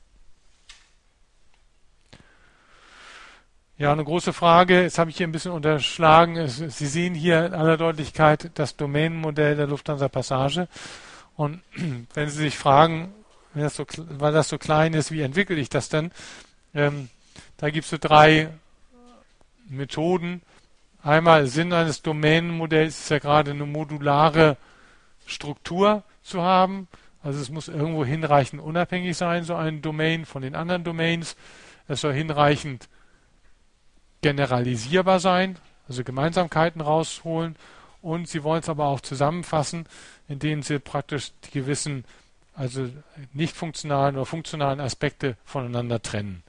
Ja, eine große Frage, jetzt habe ich hier ein bisschen unterschlagen. Es, Sie sehen hier in aller Deutlichkeit das Domänenmodell der Lufthansa Passage. Und wenn Sie sich fragen, wenn das so, weil das so klein ist, wie entwickle ich das denn? Ähm, da gibt es so drei Methoden. Einmal Sinn eines Domänenmodells ist ja gerade eine modulare Struktur zu haben. Also es muss irgendwo hinreichend unabhängig sein, so ein Domain von den anderen Domains. Es soll hinreichend generalisierbar sein, also Gemeinsamkeiten rausholen. Und Sie wollen es aber auch zusammenfassen, indem Sie praktisch die gewissen, also nicht funktionalen oder funktionalen Aspekte voneinander trennen.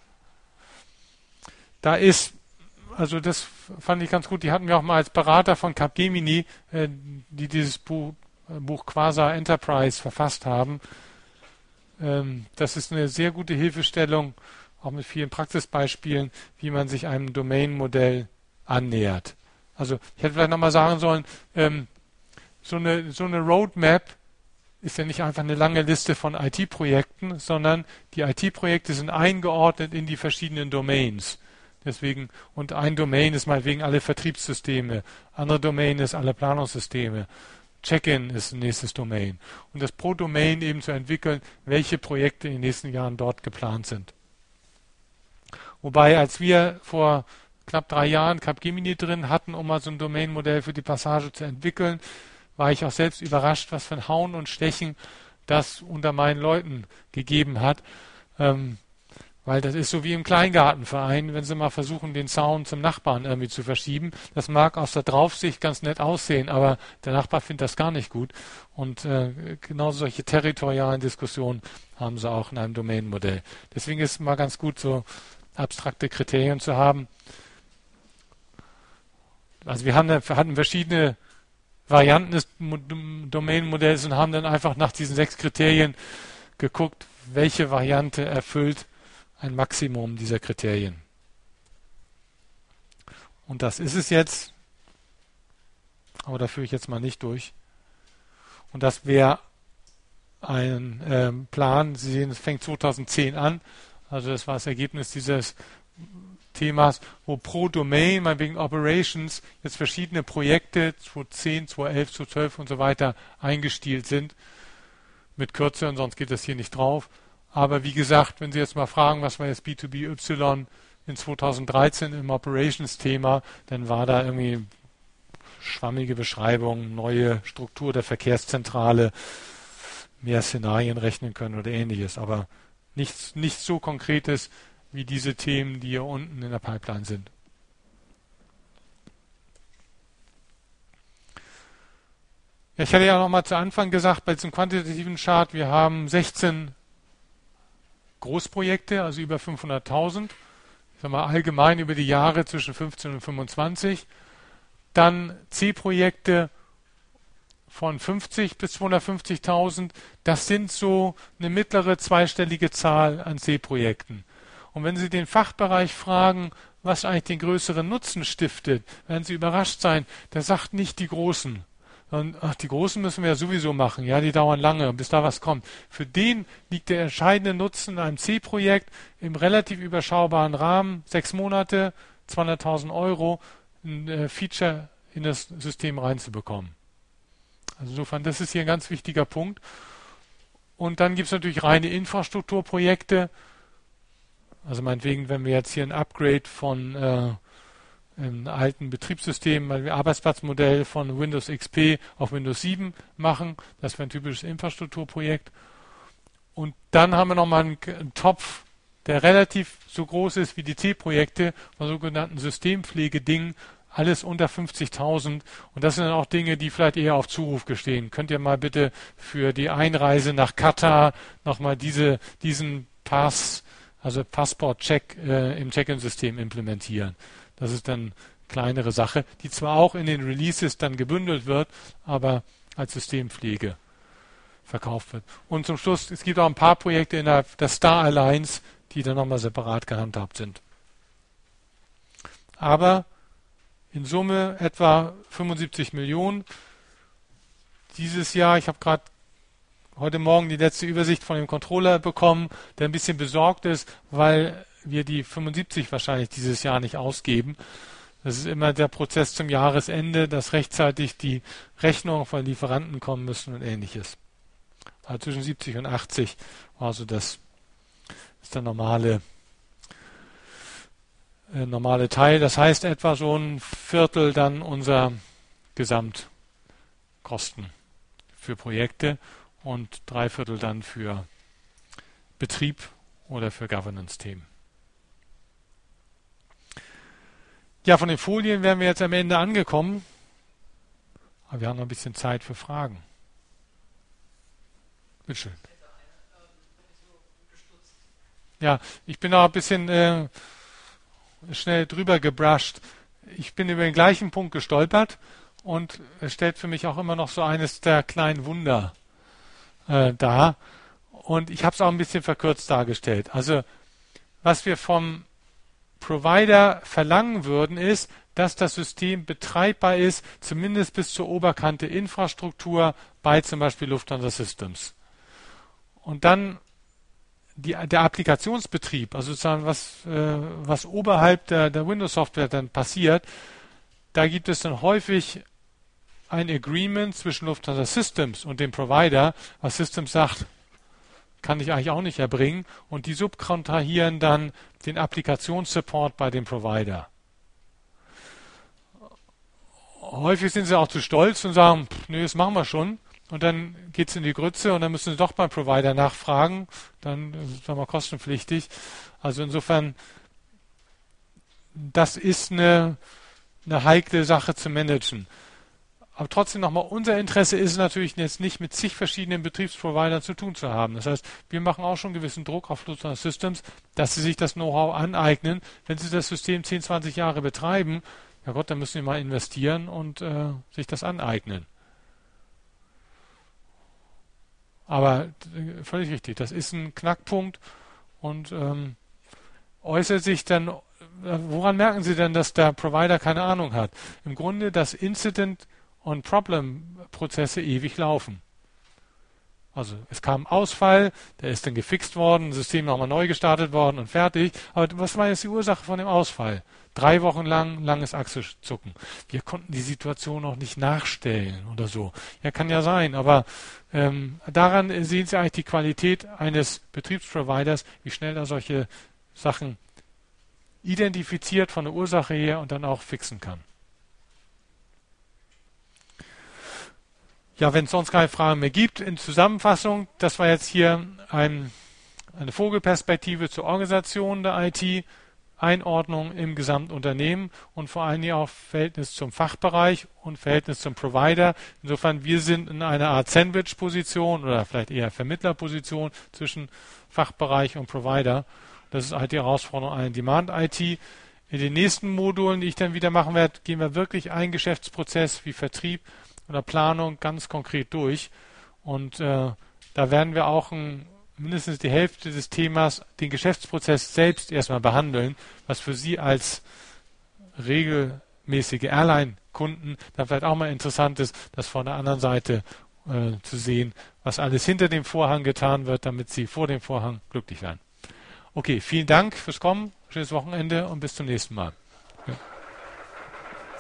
Da ist Also das fand ich ganz gut. Die hatten wir auch mal als Berater von Capgemini, äh, die dieses Buch, äh, Buch Quasar Enterprise verfasst haben. Ähm, das ist eine sehr gute Hilfestellung, auch mit vielen Praxisbeispielen, wie man sich einem Domain-Modell annähert. Also ich hätte vielleicht nochmal sagen sollen, ähm, so eine, so eine Roadmap ist ja nicht einfach eine lange Liste von I T-Projekten, sondern die I T-Projekte sind eingeordnet in die verschiedenen Domains. Deswegen, und ein Domain ist meinetwegen alle Vertriebssysteme, andere Domain ist alle Planungssysteme, Check-in ist ein nächstes Domain. Und das pro Domain eben zu entwickeln, welche Projekte in den nächsten Jahren dort geplant sind. Wobei, als wir vor knapp drei Jahren Capgemini drin hatten, um mal so ein Domain-Modell für die Passage zu entwickeln, war ich auch selbst überrascht, was für ein Hauen und Stechen das unter meinen Leuten gegeben hat. Ähm, Weil das ist so wie im Kleingartenverein, wenn sie mal versuchen, den Zaun zum Nachbarn irgendwie zu verschieben. Das mag aus der Draufsicht ganz nett aussehen, aber der Nachbar findet das gar nicht gut. Und äh, genau solche territorialen Diskussionen haben sie auch in einem Domain-Modell. Deswegen ist es mal ganz gut, so abstrakte Kriterien zu haben. Also wir haben, wir hatten verschiedene Varianten des Domain-Modells und haben dann einfach nach diesen sechs Kriterien geguckt, welche Variante erfüllt ein Maximum dieser Kriterien. Und das ist es jetzt, aber da führe ich jetzt mal nicht durch. Und das wäre ein ähm, Plan, Sie sehen, es fängt zweitausendzehn an, also das war das Ergebnis dieses Themas, wo pro Domain, meinetwegen Operations, jetzt verschiedene Projekte zweitausendzehn, zweitausendelf, zweitausendzwölf und so weiter eingestielt sind. Mit Kürze, und sonst geht das hier nicht drauf. Aber wie gesagt, wenn Sie jetzt mal fragen, was war jetzt B zwei B Y in zweitausenddreizehn im Operations-Thema, dann war da irgendwie schwammige Beschreibung, neue Struktur der Verkehrszentrale, mehr Szenarien rechnen können oder ähnliches. Aber nichts, nichts so Konkretes wie diese Themen, die hier unten in der Pipeline sind. Ja, ich hatte ja noch mal zu Anfang gesagt, bei diesem quantitativen Chart, wir haben sechzehn Großprojekte, also über fünfhunderttausend. Ich sag mal allgemein über die Jahre zwischen fünfzehn und fünfundzwanzig. Dann C-Projekte von fünfzig bis zweihundertfünfzigtausend. Das sind so eine mittlere zweistellige Zahl an C-Projekten. Und wenn Sie den Fachbereich fragen, was eigentlich den größeren Nutzen stiftet, werden Sie überrascht sein. Der sagt nicht die Großen. Und, ach, die Großen müssen wir ja sowieso machen. Ja, die dauern lange, bis da was kommt. Für den liegt der entscheidende Nutzen in einem C-Projekt im relativ überschaubaren Rahmen, sechs Monate, zweihunderttausend Euro, ein äh, Feature in das System reinzubekommen. Also insofern, das ist hier ein ganz wichtiger Punkt. Und dann gibt es natürlich reine Infrastrukturprojekte. Also meinetwegen, wenn wir jetzt hier ein Upgrade von äh, einem alten Betriebssystem, ein Arbeitsplatzmodell von Windows X P auf Windows sieben machen, das wäre ein typisches Infrastrukturprojekt. Und dann haben wir nochmal einen, einen Topf, der relativ so groß ist wie die C-Projekte, von sogenannten Systempflegedingen, alles unter fünfzigtausend. Und das sind dann auch Dinge, die vielleicht eher auf Zuruf gestehen. Könnt ihr mal bitte für die Einreise nach Katar nochmal diese, diesen Pass, also Passport-Check äh, im Check-in-System implementieren. Das ist dann kleinere Sache, die zwar auch in den Releases dann gebündelt wird, aber als Systempflege verkauft wird. Und zum Schluss, es gibt auch ein paar Projekte innerhalb der Star Alliance, die dann nochmal separat gehandhabt sind. Aber in Summe etwa fünfundsiebzig Millionen. Dieses Jahr, ich habe gerade heute Morgen die letzte Übersicht von dem Controller bekommen, der ein bisschen besorgt ist, weil wir die fünfundsiebzig wahrscheinlich dieses Jahr nicht ausgeben. Das ist immer der Prozess zum Jahresende, dass rechtzeitig die Rechnungen von Lieferanten kommen müssen und ähnliches. Also zwischen siebzig und achtzig war so das ist der normale äh, normale Teil. Das heißt etwa so ein Viertel dann unserer Gesamtkosten für Projekte und drei Viertel dann für Betrieb oder für Governance-Themen. Ja, von den Folien wären wir jetzt am Ende angekommen. Aber wir haben noch ein bisschen Zeit für Fragen. Bitte schön. Ja, ich bin auch ein bisschen äh, schnell drüber gebrusht. Ich bin über den gleichen Punkt gestolpert und es stellt für mich auch immer noch so eines der kleinen Wunder äh, dar. Und ich habe es auch ein bisschen verkürzt dargestellt. Also, was wir vom Provider verlangen würden, ist, dass das System betreibbar ist, zumindest bis zur Oberkante Infrastruktur bei zum Beispiel Lufthansa Systems. Und dann die, der Applikationsbetrieb, also sozusagen was, äh, was oberhalb der, der Windows-Software dann passiert, da gibt es dann häufig ein Agreement zwischen Lufthansa Systems und dem Provider, was Systems sagt, kann ich eigentlich auch nicht erbringen, und die subkontrahieren dann den Applikationssupport bei dem Provider. Häufig sind sie auch zu stolz und sagen, pff, nee, das machen wir schon. Und dann geht es in die Grütze und dann müssen sie doch beim Provider nachfragen. Dann sagen wir kostenpflichtig. Also insofern, das ist eine, eine heikle Sache zu managen. Aber trotzdem nochmal, unser Interesse ist natürlich jetzt nicht mit zig verschiedenen Betriebsprovidern zu tun zu haben. Das heißt, wir machen auch schon gewissen Druck auf Lufthansa Systems, dass sie sich das Know-how aneignen. Wenn sie das System zehn, zwanzig Jahre betreiben, ja Gott, dann müssen sie mal investieren und äh, sich das aneignen. Aber äh, völlig richtig, das ist ein Knackpunkt und ähm, äußert sich dann, äh, woran merken Sie denn, dass der Provider keine Ahnung hat? Im Grunde, das Incident- und Problem-Prozesse ewig laufen. Also es kam ein Ausfall, der ist dann gefixt worden, das System nochmal neu gestartet worden und fertig. Aber was war jetzt die Ursache von dem Ausfall? Drei Wochen lang langes Achselzucken. Wir konnten die Situation noch nicht nachstellen oder so. Ja, kann ja sein, aber ähm, daran sehen Sie eigentlich die Qualität eines Betriebsproviders, wie schnell er solche Sachen identifiziert von der Ursache her und dann auch fixen kann. Ja, wenn es sonst keine Fragen mehr gibt, in Zusammenfassung, das war jetzt hier ein, eine Vogelperspektive zur Organisation der I T, Einordnung im Gesamtunternehmen und vor allen Dingen auch Verhältnis zum Fachbereich und Verhältnis zum Provider. Insofern, wir sind in einer Art Sandwich-Position oder vielleicht eher Vermittlerposition zwischen Fachbereich und Provider. Das ist halt die Herausforderung einer Demand-I T. In den nächsten Modulen, die ich dann wieder machen werde, gehen wir wirklich einen Geschäftsprozess wie Vertrieb oder Planung ganz konkret durch. Und äh, da werden wir auch ein mindestens die Hälfte des Themas, den Geschäftsprozess selbst erstmal behandeln, was für Sie als regelmäßige Airline-Kunden dann vielleicht auch mal interessant ist, das von der anderen Seite äh, zu sehen, was alles hinter dem Vorhang getan wird, damit Sie vor dem Vorhang glücklich werden. Okay, vielen Dank fürs Kommen, schönes Wochenende und bis zum nächsten Mal.